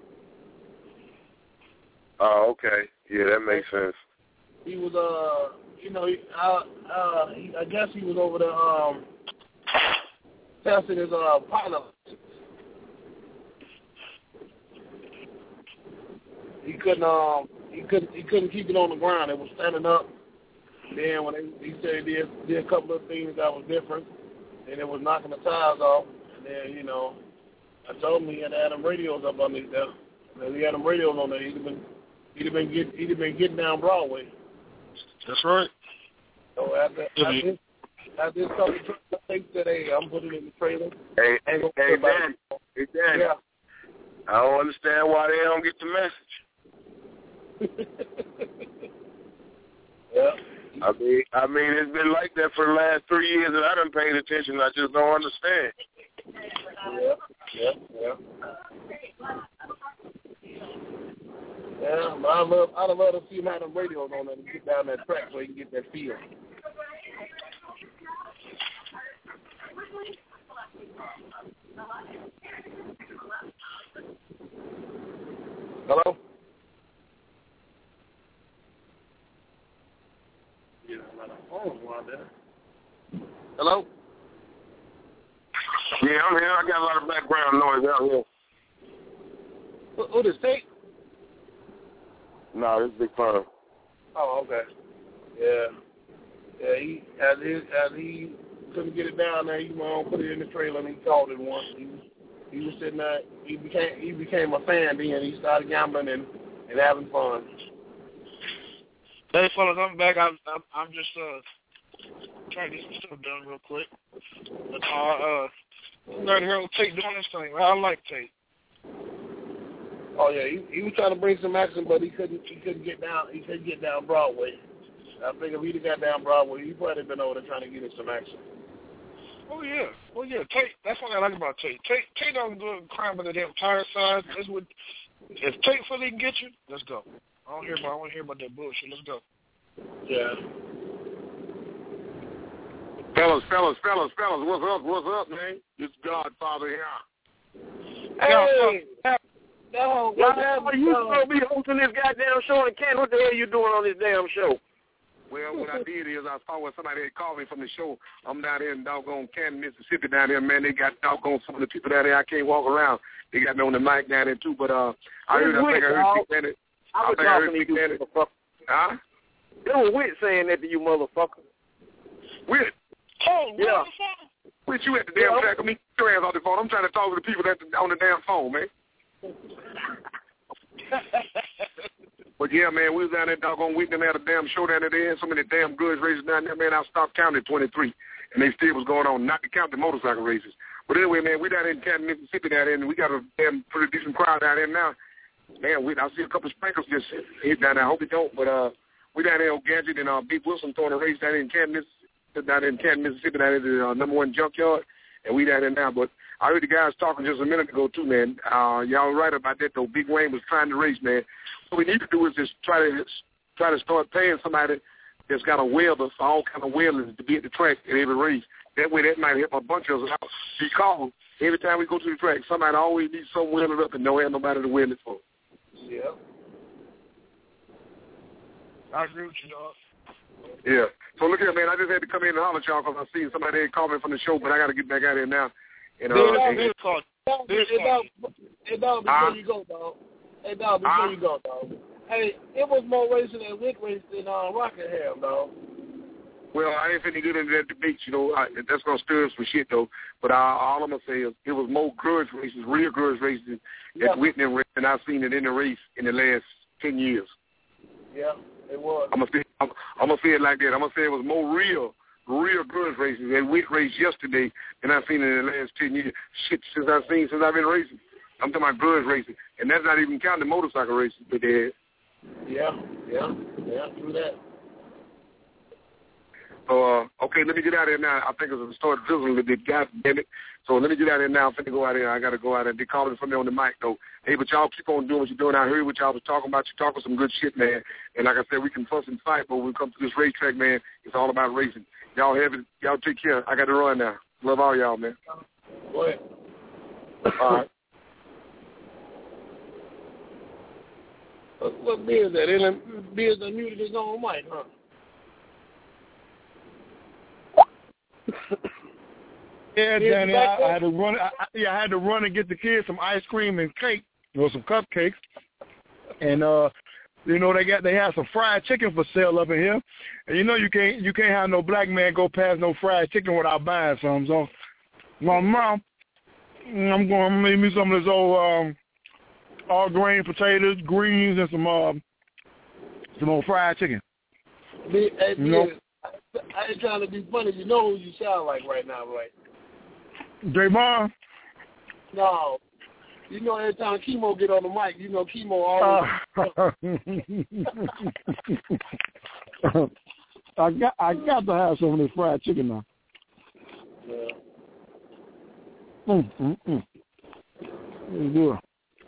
[SPEAKER 12] Oh, okay. Yeah, that makes sense.
[SPEAKER 11] He was, uh, you know, he, uh, uh, he, I guess he was over there um, testing his uh, pilot. He couldn't, um, he couldn't, he couldn't keep it on the ground. It was standing up. Then when they, he said he did, did a couple of things that was different, and it was knocking the tires off. And then, you know, I told him he had to have them radios up underneath there. And if he had them radios on there, he'd have been, he'd have been getting, he'd have been getting down Broadway.
[SPEAKER 10] That's right.
[SPEAKER 11] So after, after, after this couple of things said, hey, I'm putting it in the trailer.
[SPEAKER 12] Hey, hey, hey, Daddy. Hey, Daddy.
[SPEAKER 11] Yeah.
[SPEAKER 12] I don't understand why they don't get the message.
[SPEAKER 11] Yeah.
[SPEAKER 12] I mean, I mean, it's been like that for the last three years, and I done paid attention. I just don't understand.
[SPEAKER 11] Yeah, yeah, yeah. Yeah, but I love, I'd love to see him have them radios on there to get down that track so he can get that feel. Hello? Yeah, I'm on phone while there. Hello?
[SPEAKER 12] Yeah, I'm here. I got a lot of background noise out here.
[SPEAKER 11] Who, who this Tate?
[SPEAKER 12] No, this is Big Perm.
[SPEAKER 11] Oh, okay. Yeah. Yeah, he as he as he couldn't get it down there, he went on, put it in the trailer, and he called it once. He was he was sitting there. He became he became a fan then. He started gambling and, and having fun.
[SPEAKER 10] Hey, fellas, I'm back. I'm I'm, I'm just uh trying to get some stuff done real quick. But uh, uh I'm glad to hear Tate doing this thing. I like Tate.
[SPEAKER 11] Oh yeah, he, he was trying to bring some action, but he couldn't. He couldn't get down. He couldn't get down Broadway. I think if he'd have got down Broadway, he probably been over there trying to get in some action.
[SPEAKER 10] Oh yeah, oh yeah. Tate. That's what I like about Tate. Tate, Tate don't do a crime with the damn tire size. That's what. If Tate fully can get you, let's go. I don't hear about. I don't want to hear about that bullshit. Let's go.
[SPEAKER 11] Yeah.
[SPEAKER 12] Fellas, fellas, fellas, fellas, what's up? What's up, man? It's Godfather here.
[SPEAKER 11] Hey. No, what
[SPEAKER 13] happened? You supposed to be hosting this goddamn show in Canton. What the hell are you doing on this damn show?
[SPEAKER 12] Well, what I did is I saw when somebody had called me from the show. I'm down here in doggone Canton, Mississippi down there, man. They got doggone some of the people down there. I can't walk around. They got me on the mic down there, too. But uh, I heard, I think I heard Big Daddy.
[SPEAKER 13] I was talking to you, motherfucker.
[SPEAKER 12] Huh?
[SPEAKER 13] It was Whit saying that to you, motherfucker.
[SPEAKER 12] Whit?
[SPEAKER 10] Oh,
[SPEAKER 13] yeah.
[SPEAKER 12] Whit, you at the damn track. I mean, get your ass off the phone. I'm trying to talk to the people that on the damn phone, man. But yeah, man, we was down there doggone weekend. They had a damn show down there. They had so many damn goods races down there, man. I stopped counting at twenty-three, and they still was going on, not to count the motorcycle races. But anyway, man, we down there in Canton, Mississippi down there, and we got a damn pretty decent crowd down there now. Man, we I see a couple of sprinkles just hit down there. I hope it don't, but uh, we down there on Gadget and uh, Big Wilson throwing a race down there in Canton, Mississippi, down there in Canton, Mississippi, down there at the uh, number one junkyard, and we down there now. But I heard the guys talking just a minute ago, too, man. Uh, y'all right about that, though. Big Wayne was trying to race, man. What we need to do is just try to try to start paying somebody that's got a welder for all kind of welding to be at the track at every race. That way that might help a bunch of us out. Because every time we go to the track, somebody always needs something welded up and don't have nobody to weld it for.
[SPEAKER 11] Yeah.
[SPEAKER 10] I agree with you, dog.
[SPEAKER 12] Yeah. So look here, man. I just had to come in and holler at y'all because I seen somebody had called me from the show, but I got to get back out here now. And, uh,
[SPEAKER 11] hey, dog, hey, dog, hey, dog, before uh, you go, dog. Hey, dog, before uh, you go, dog. Hey, it was more racing than Rick raced than uh, Rockingham, dog.
[SPEAKER 12] Well, I ain't finna get into that debate, you know. I, that's going to stir us for shit, though. But uh, all I'm going to say is it was more grudge races, real grudge races
[SPEAKER 11] yeah.
[SPEAKER 12] at Whitney race than I've seen it in the race in the last ten years.
[SPEAKER 11] Yeah, it was.
[SPEAKER 12] I'm going to say I'm, I'm gonna say it like that. I'm going to say it was more real
[SPEAKER 14] real grudge racing. They went race yesterday, and I've seen it in the last ten years. Shit, since I've seen since I've been racing. I'm talking about grudge racing, and that's not even counting the motorcycle races that they had.
[SPEAKER 11] Yeah, yeah, yeah, do that.
[SPEAKER 14] So, uh, okay, let me get out of here now. I think it's started drizzling a little bit. God damn it. So let me get out of here now. I'm finna go out there. I got to go out there. They calling for me on the mic, though. Hey, but y'all keep on doing what you're doing. I heard what y'all was talking about. You're talking some good shit, man. And like I said, we can fuss and fight, but when we come to this racetrack, man, it's all about racing. Y'all have it. Y'all take care. I got to run now. Love all y'all, man.
[SPEAKER 11] Go ahead.
[SPEAKER 14] All right.
[SPEAKER 11] What, what beer is that? It beer's unmuted his own mic, huh?
[SPEAKER 7] Yeah, Danny, I, I had to run. I, yeah, I had to run and get the kids some ice cream and cake, or some cupcakes, and uh, you know they got they have some fried chicken for sale up in here, and you know you can't you can't have no black man go past no fried chicken without buying some. So, my mom, I'm going to make me some of this old um, all grain potatoes, greens, and some uh, some old fried chicken.
[SPEAKER 11] Be, hey,
[SPEAKER 7] you know?
[SPEAKER 11] I ain't trying to be funny. You know who you sound like right now, right?
[SPEAKER 7] Draymond?
[SPEAKER 11] No. You know every time Chemo get on the mic, you know Chemo always...
[SPEAKER 7] Uh, I got I got to have some of this fried chicken now.
[SPEAKER 11] Yeah.
[SPEAKER 7] Mm, mm, mm. It's good.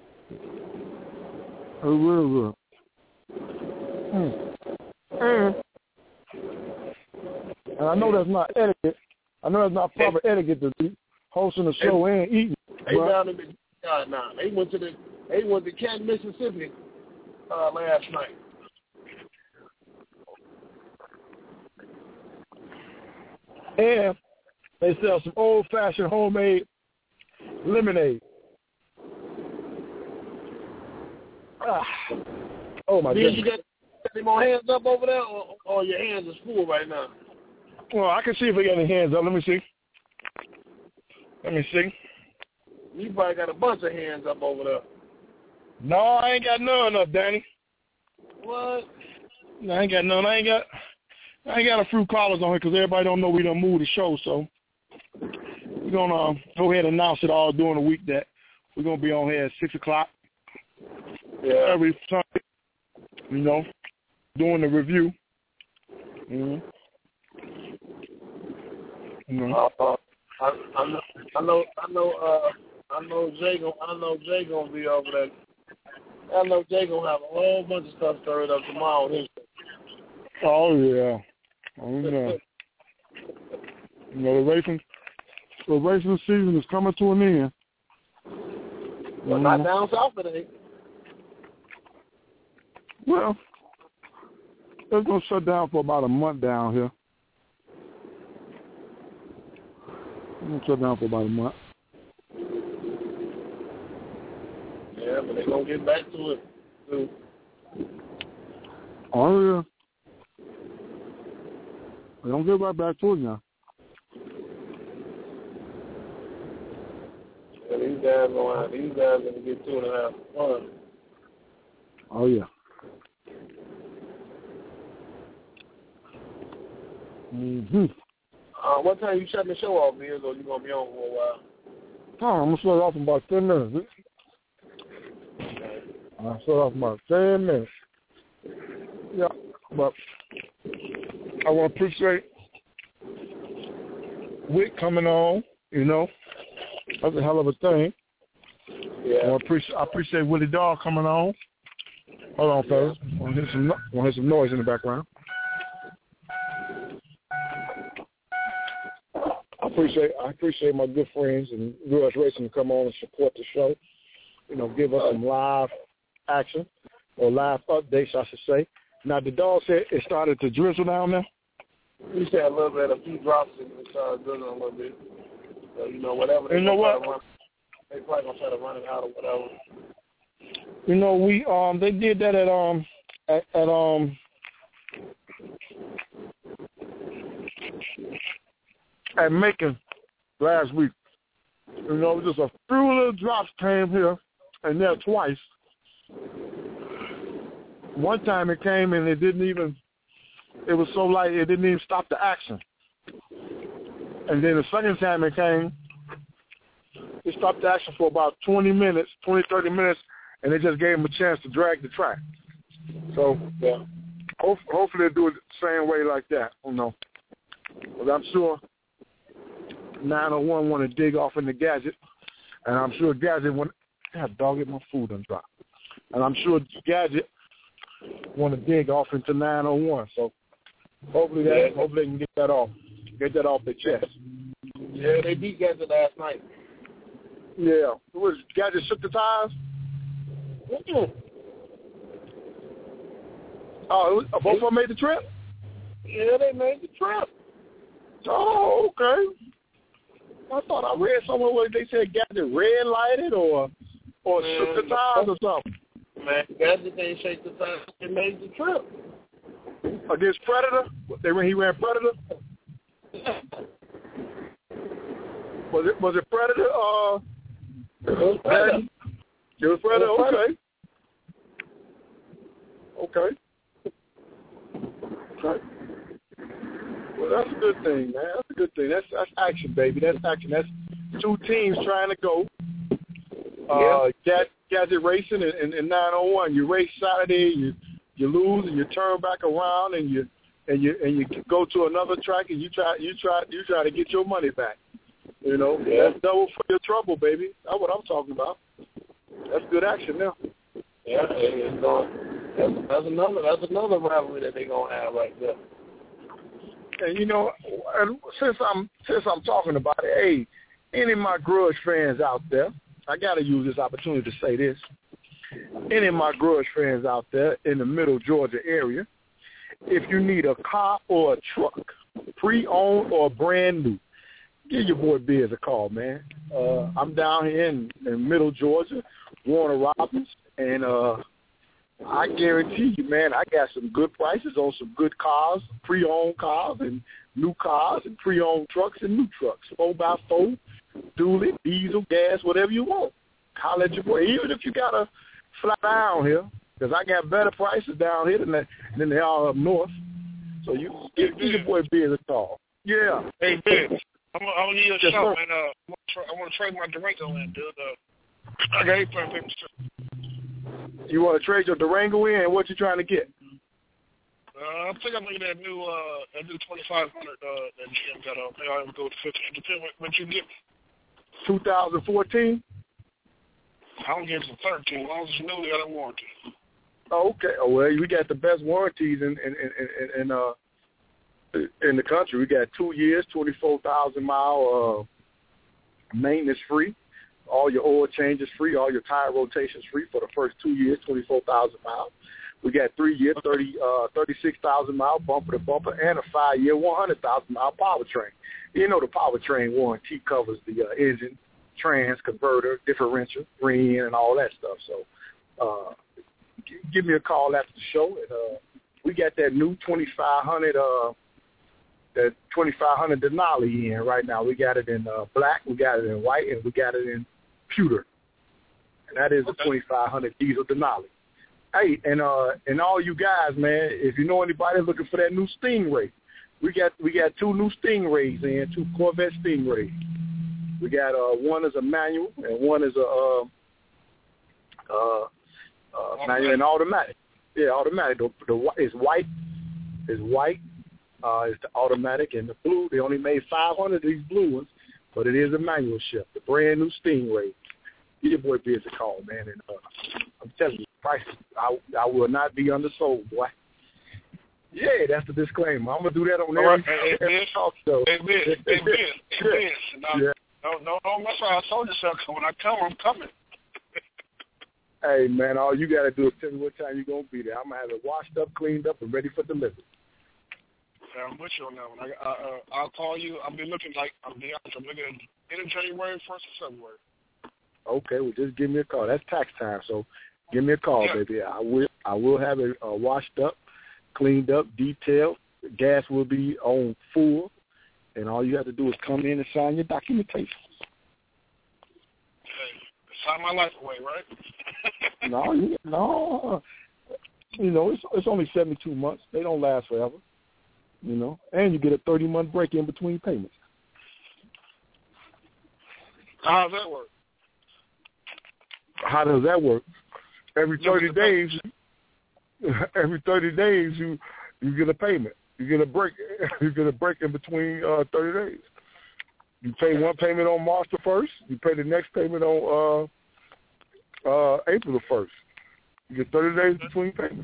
[SPEAKER 7] It's real good. Mm. And, and I know that's not etiquette. I know that's not proper etiquette to be hosting a show and eating.
[SPEAKER 11] They down in the yard now. They went to the they went to Canton, Mississippi uh, last night.
[SPEAKER 7] And they sell some old-fashioned homemade lemonade. Ah. Oh, my
[SPEAKER 11] Did
[SPEAKER 7] goodness.
[SPEAKER 11] You got any more hands up over there, or, or your hands are full right now?
[SPEAKER 7] Well, I can see if we got any hands up. Let me see. Let me see.
[SPEAKER 11] You probably got a bunch of hands up over there.
[SPEAKER 7] No, I ain't got none up, Danny.
[SPEAKER 11] What?
[SPEAKER 7] No, I ain't got none. I ain't got I ain't got a few callers on here because everybody don't know we done moved the show. So we're going to uh, go ahead and announce it all during the week that we're going to be on here at six o'clock
[SPEAKER 11] yeah.
[SPEAKER 7] every Sunday, you know, doing the review. Mm-hmm. Mm-hmm.
[SPEAKER 11] Uh, I, I know, I know, I know, uh, I know Jay gonna, I know Jay gonna be over there. I know Jay gonna have a whole bunch of stuff stirred up tomorrow on his show.
[SPEAKER 7] Oh yeah, oh yeah. You know the racing, the racing season is coming to an end.
[SPEAKER 11] Well,
[SPEAKER 7] mm-hmm.
[SPEAKER 11] not down south today.
[SPEAKER 7] Well, it's gonna shut down for about a month down here. I'm going to shut down for about a month.
[SPEAKER 11] Yeah, but they're going to get back to it, too.
[SPEAKER 7] Oh, yeah. They're going to get right back to it now.
[SPEAKER 11] Yeah, these guys going these guys are going to get two and a half fun.
[SPEAKER 7] Oh, yeah. Mm-hmm.
[SPEAKER 11] Uh, what time you shutting the show off, Biz, or you going to be on for a while?
[SPEAKER 7] Oh, I'm going to shut it off in about ten minutes. I'll shut off in about ten minutes. Yeah, but I want to appreciate Wick coming on, you know. That's a hell of a thing.
[SPEAKER 11] Yeah.
[SPEAKER 7] I, appreciate, I appreciate Willie Dawg coming on. Hold on, fellas. I want to hear some, I want to hear some noise in the background. I appreciate I appreciate my good friends and U S Racing to come on and support the show. You know, give us some live action or live updates, I should say. Now, the dog said it started to drizzle down there.
[SPEAKER 11] We said a little bit, a few drops, and it started drizzling a little bit. So, you know, whatever they
[SPEAKER 7] you know what?
[SPEAKER 11] run, they probably gonna try to run it out or whatever.
[SPEAKER 7] You know, we um they did that at um at, at um at Macon last week. You know, just a few little drops came here and there twice. One time it came and it didn't even, it was so light it didn't even stop the action. And then the second time it came, they stopped the action for about twenty minutes, twenty, thirty minutes, and they just gave them a chance to drag the track. So, yeah, hope, hopefully they'll do it the same way like that. I don't know. But I'm sure nine oh one want to dig off in the Gadget, and I'm sure Gadget want God, dog, it, my food done dropped. And I'm sure Gadget want to dig off into nine oh one. So hopefully that, hopefully they can get that off, get that off their chest.
[SPEAKER 11] Yeah, they beat Gadget last night.
[SPEAKER 7] Yeah, it was Gadget shook the tires.
[SPEAKER 11] Mm-mm.
[SPEAKER 7] Oh, it was, uh, both of them made the trip.
[SPEAKER 11] Yeah, they made the trip.
[SPEAKER 7] Oh, okay. I thought I read somewhere where they said Gadget red lighted or or
[SPEAKER 11] Man,
[SPEAKER 7] shook the tires or something.
[SPEAKER 11] Man, Gadget didn't shake the tires. They made the trip.
[SPEAKER 7] Against Predator? They when he ran Predator? Was it was it Predator? Uh,
[SPEAKER 11] it was Predator.
[SPEAKER 7] It was Predator. Okay. Okay. Okay. Well, that's a good thing, man. That's a good thing. That's that's action, baby. That's action. That's two teams trying to go. Uh, yeah. Gadget racing in, in, in nine oh one. You race Saturday, you you lose, and you turn back around, and you and you and you go to another track, and you try you try you try to get your money back. You know, yeah. That's double for your trouble, baby. That's what I'm talking about. That's good action now.
[SPEAKER 11] Yeah, it's going. That's, that's another that's another rivalry that they're gonna have right there.
[SPEAKER 7] And you know, and since I'm since I'm talking about it, hey, any of my grudge fans out there, I gotta use this opportunity to say this. Any of my grudge fans out there in the Middle Georgia area, if you need a car or a truck, pre-owned or brand new, give your boy Biz a call, man. Uh, I'm down here in, in Middle Georgia, Warner Robins, and uh, I guarantee you, man, I got some good prices on some good cars, pre-owned cars and new cars and pre-owned trucks and new trucks, four by four, dually, diesel, gas, whatever you want. Holler at your boy, even if you got to fly down here, because I got better prices down here than they, than they are up north. So you give, give your boy Biz a call. Yeah.
[SPEAKER 10] Hey, Biz, I'm going to need a
[SPEAKER 7] yes,
[SPEAKER 10] show, man. Uh, I want to trade my Durango in, dude. Uh, I got eight point papers too.
[SPEAKER 7] You want to trade your Durango in, and what you trying to get?
[SPEAKER 10] Uh, I think I'm looking at that new, uh, that new twenty-five hundred uh, that G M got on. Maybe I'll go to fifty. It depends what, what you get.
[SPEAKER 7] twenty fourteen?
[SPEAKER 10] I don't get to thirteen. As long as it's new, they got a warranty.
[SPEAKER 7] Oh, okay. Oh, well, we got the best warranties in in in, in, in uh in the country. We got two years, twenty-four thousand mile uh, maintenance free. All your oil changes free, all your tire rotations free for the first two years, twenty-four thousand miles. We got three year, thirty, uh, thirty-six thousand mile bumper to bumper, and a five year, one hundred thousand mile powertrain. You know the powertrain warranty covers the uh, engine, trans, converter, differential, ring, and all that stuff. So uh, g- give me a call after the show. And, uh, we got that new twenty-five hundred, uh, that twenty-five hundred Denali in right now. We got it in uh, black, we got it in white, and we got it in pewter, and that is a twenty-five hundred diesel Denali. Hey, and uh, and all you guys, man, if you know anybody looking for that new Stingray, we got we got two new Stingrays in, two Corvette Stingrays. We got uh, one is a manual and one is a uh, uh, uh, manual and automatic. Yeah, automatic. The, the it's white, it's white. Uh, it's the automatic, and the blue. They only made five hundred of these blue ones, but it is a manual shift. The brand new Stingray. Get your boy Biz a call, man, and uh, I'm telling you, prices. I I will not be undersold, boy. Yeah, that's the disclaimer. I'm gonna do that on every,
[SPEAKER 10] right. hey,
[SPEAKER 7] every
[SPEAKER 10] hey,
[SPEAKER 7] talk show.
[SPEAKER 10] Hey, Biz, hey, Biz, hey, Biz. No,
[SPEAKER 7] yeah.
[SPEAKER 10] no, no, no, that's why I told you so. When I come, I'm coming.
[SPEAKER 7] Hey, man, all you gotta do is tell me what time you're gonna be there. I'm gonna have it washed up, cleaned up, and ready for delivery.
[SPEAKER 10] Yeah, I'm with you on that one. I, I, uh, I'll call you. I'll be looking like I'll be honest. I'm looking at end of January, first of February.
[SPEAKER 7] Okay, well, just give me a call. That's tax time, so give me a call, yeah. baby. I will I will have it uh, washed up, cleaned up, detailed. The gas will be on full, and all you have to do is come in and sign your documentation.
[SPEAKER 10] Hey, sign my life away, right?
[SPEAKER 7] no, you, no. You know, it's it's only seventy-two months. They don't last forever, you know. And you get a thirty-month break in between payments.
[SPEAKER 10] How does that work?
[SPEAKER 7] How does that work? Every thirty days, every thirty days, you you get a payment. You get a break. You get a break in between uh, thirty days. You pay one payment on March the first. You pay the next payment on uh, uh, April the first. You get thirty days between payments.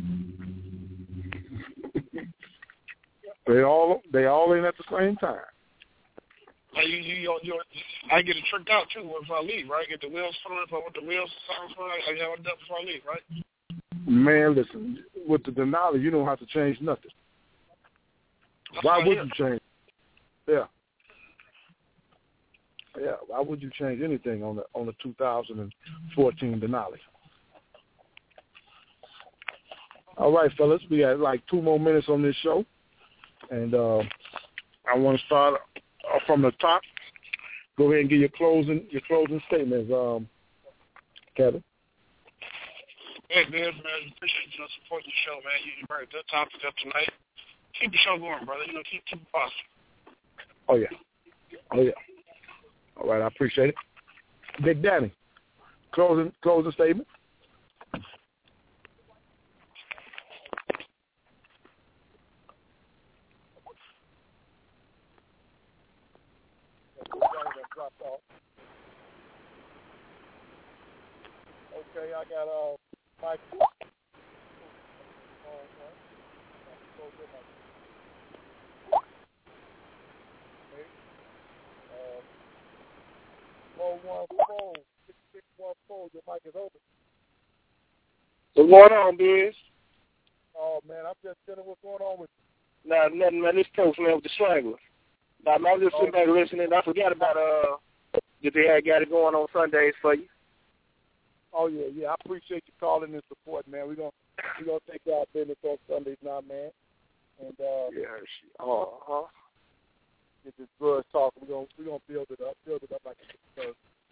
[SPEAKER 7] they all they all in at the same time.
[SPEAKER 10] Like you, you, you, you, I get it tricked out too if I leave, right? Get the wheels thrown, if I want the wheels sound for I have it done before I leave, right?
[SPEAKER 7] Man, listen, with the Denali, you don't have to change nothing.
[SPEAKER 10] That's
[SPEAKER 7] Why would
[SPEAKER 10] here.
[SPEAKER 7] you change? Yeah. Yeah, why would you change anything on the on the two thousand fourteen Denali? All right, fellas, we got like two more minutes on this show, and uh, I want to start from the top. Go ahead and give your closing your closing statements, um, Kevin.
[SPEAKER 10] Hey, man, man, appreciate you supporting the show, man. You brought a good topic up tonight. Keep the show going, brother. You know, keep keep it positive.
[SPEAKER 7] Oh yeah, oh yeah. All right, I appreciate it. Big Danny, closing closing statement. Okay, I got uh Mike. four one four, six six one four, your mic is open.
[SPEAKER 13] What's going on, Biz?
[SPEAKER 7] Oh, man, I'm just telling what's going on with you.
[SPEAKER 13] Nah, nothing, man. This coach, man, with the Strangler. Nah, man, I'm just sitting back listening. I forgot about uh that they had got it going on Sundays for you.
[SPEAKER 7] Oh, yeah, yeah. I appreciate you calling and support, man. We're going we gonna take our business on Sundays now, man. And, uh,
[SPEAKER 13] yeah, she, oh, uh-huh.
[SPEAKER 7] Get this grudge talk. We're going we gonna build it up, build it up like it does.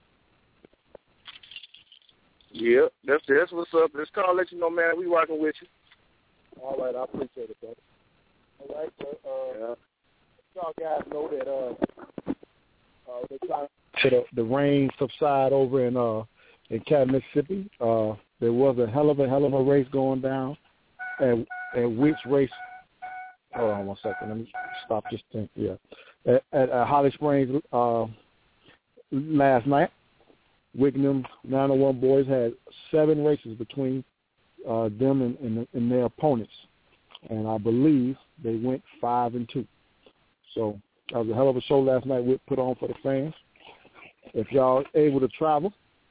[SPEAKER 13] Yeah, that's that's what's up. Let's call, let you know, man. We working with you.
[SPEAKER 7] All right, I appreciate it, brother. All right, so, uh, yeah. Y'all guys know that uh, uh, they're trying to the, the rain subside over in uh in Canton, Mississippi. Uh, there was a hell of a hell of a race going down. And and which race? Hold on one second. Let me stop this thing. Yeah, at, at uh, Holly Springs uh, last night, Wickham nine oh one boys had seven races between uh, them and, and, and their opponents, and I believe they went five and two. So that was a hell of a show last night we put on for the fans. If y'all able to travel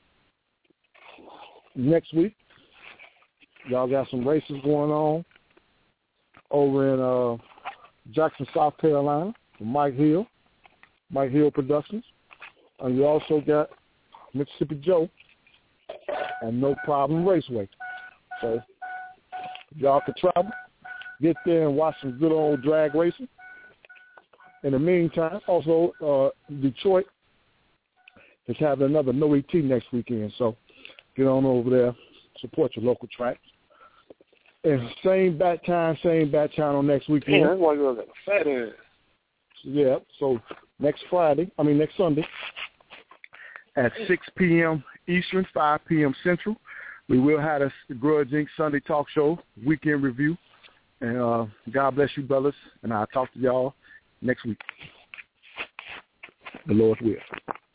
[SPEAKER 7] next week, y'all got some races going on over in uh, Jackson, South Carolina, from Mike Hill, Mike Hill Productions. And you also got Mississippi Joe and No Problem Raceway. So if y'all could travel, get there and watch some good old drag racing. In the meantime, also uh, Detroit is having another No E T next weekend. So get on over there, support your local tracks. And same bat time, same bat channel next weekend.
[SPEAKER 13] Yeah, that's why you're like a fat ass.
[SPEAKER 7] Yeah, so next Friday, I mean next Sunday, at six p.m. Eastern, five p.m. Central, we will have the Grudge Incorporated. Sunday Talk Show, weekend review. And uh, God bless you, brothers, and I'll talk to y'all next week. The Lord's will.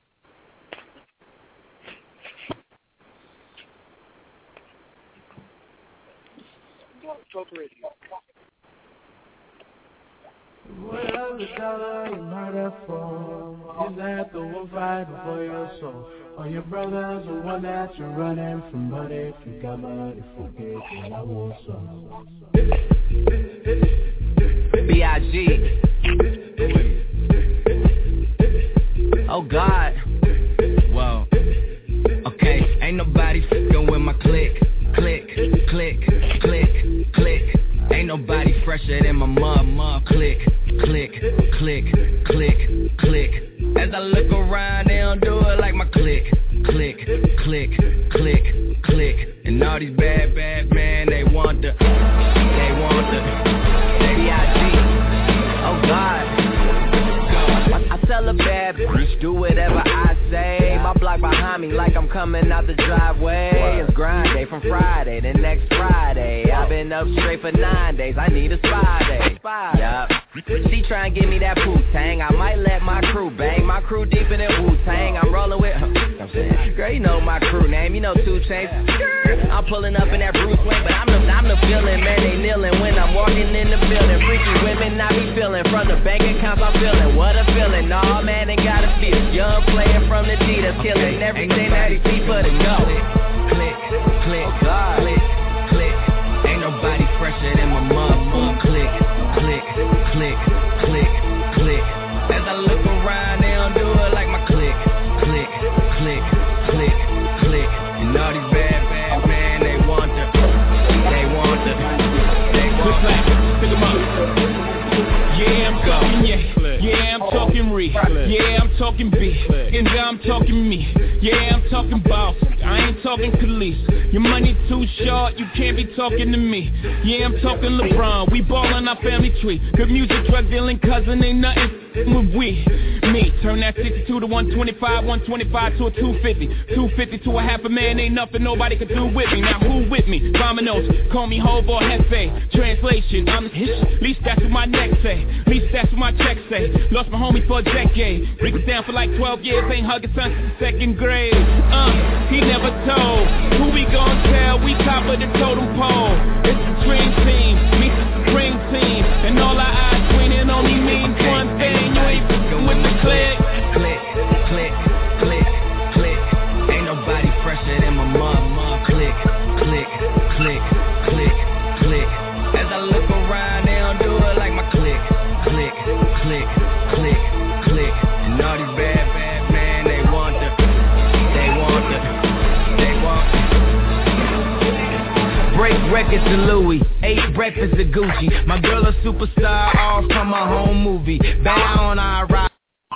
[SPEAKER 2] Well, the dollar you might have for is that the one fighting for your soul? Or your brother's the one that you're running from, but if you got money, forget what I want some.
[SPEAKER 3] B I G Oh God. Whoa. Okay, ain't nobody f***ing with my click. Click, click, click, click. Ain't nobody fresher than my mom, mom. Click, click, click, click, click. As I look around, they don't do it like my click. Click, click, click, click. And all these bad, bad men, they want the, they want the, B I G Oh God. I, I tell a bad bitch, do whatever I say. block behind me like I'm coming out the driveway. It's grind day from Friday to next Friday. I've been up straight for nine days, I need a spy day. Yup. She try and give me that Wu-Tang, I might let my crew bang. My crew deep in that Wu-Tang, I'm rolling with, I'm saying, girl, you know my crew name, you know two Chainz. I'm pulling up in that Bruce Wayne, but I'm the, I'm the villain, man, they kneeling when I'm walking in the building. Freaky women I be feeling, from the bank accounts I'm feeling. What a feeling, nah, man, ain't gotta feel. Young player from the D that's killing everything that he see for the go. Click, click, God. click, click. Ain't nobody fresher than my mom. Click, click, click, click, click. As I look around, they don't do it like my click, click, click, click, click. And all these bad, bad men, they want to, they want to, they want to.
[SPEAKER 4] Pick 'em up. Yeah, I'm talking, yeah, yeah, I'm talking re, yeah, I'm talking B, and now I'm talking me, yeah, I'm talking boss, I ain't talking Khalees, your money too short, you can't be talking to me, yeah, I'm talking LeBron, we ballin' our family tree, good music, drug dealing, cousin, ain't nothing with we, me, turn that sixty-two to one twenty-five, one twenty-five to a two fifty, two fifty to a half a man, ain't nothing nobody could do with me, now who with me, Vominos, call me Hov or Hefe, translation, I'm his, least that's what my neck say. At least that's what my check say. Lost my homie for a decade. Rick was down for like twelve years. Ain't hugging son since the second grade. Uh, he never told. Who we gon' tell? We top of the totem pole. It's the dream team. Meet the supreme team. And all our eyes twinning only means one thing. You ain't f***ing with the click.
[SPEAKER 3] Click, click, click, click. Ain't nobody fresher than my mom. Click, click, click, click, click. As I look around, they don't do it like my click. Click, click, click, click. And all these bad, bad men, they want the, they want the, they want the. Break records to Louis, ate breakfast to Gucci. My girl a superstar, all from my home movie. Bow on our ride.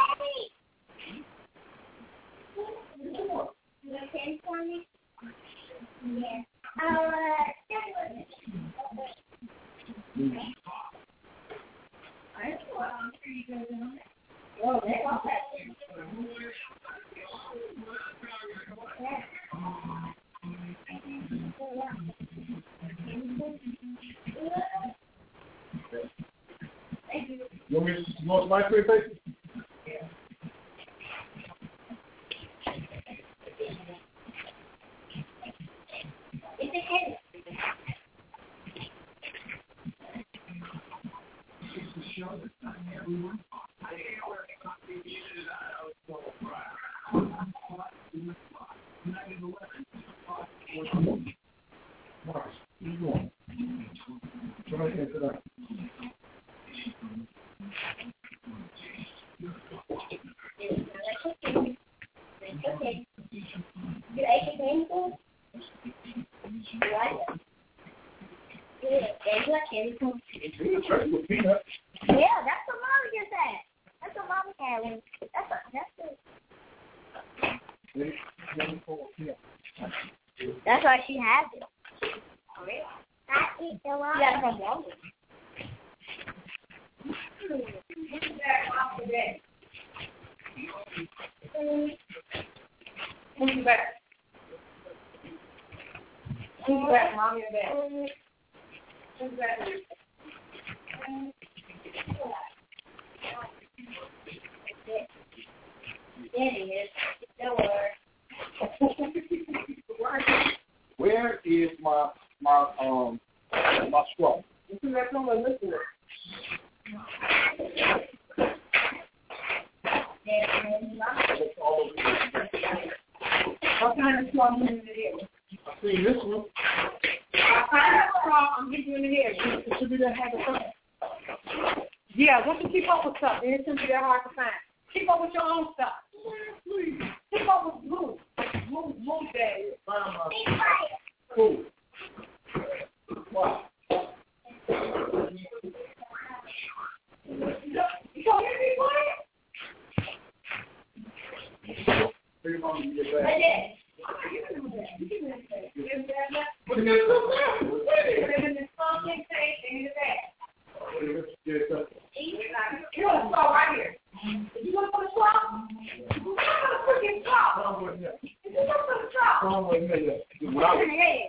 [SPEAKER 15] You want me to go to my screen, face?
[SPEAKER 16] That's why she has it. I eat the one. Yeah, from Walmart. Who's back? Who's back? Mom, you're back. Who's back? Where is my my um my straw? That's on the list. What kind of straw is in the ear? I see this one. What kind of straw I'm giving you in the ear? It should be that hard to find. Yeah, once you keep up with stuff, then it shouldn't be that hard to find. Keep up with your own stuff. Please. Keep up with Blue. Blue, Blue Daddy. Cool. Wow. You told me to be quiet? I did. Put it in the funky face in the back. You want to start right here. You want to put a swap? You want to put a freaking swap?
[SPEAKER 15] strong way to make that. When I was,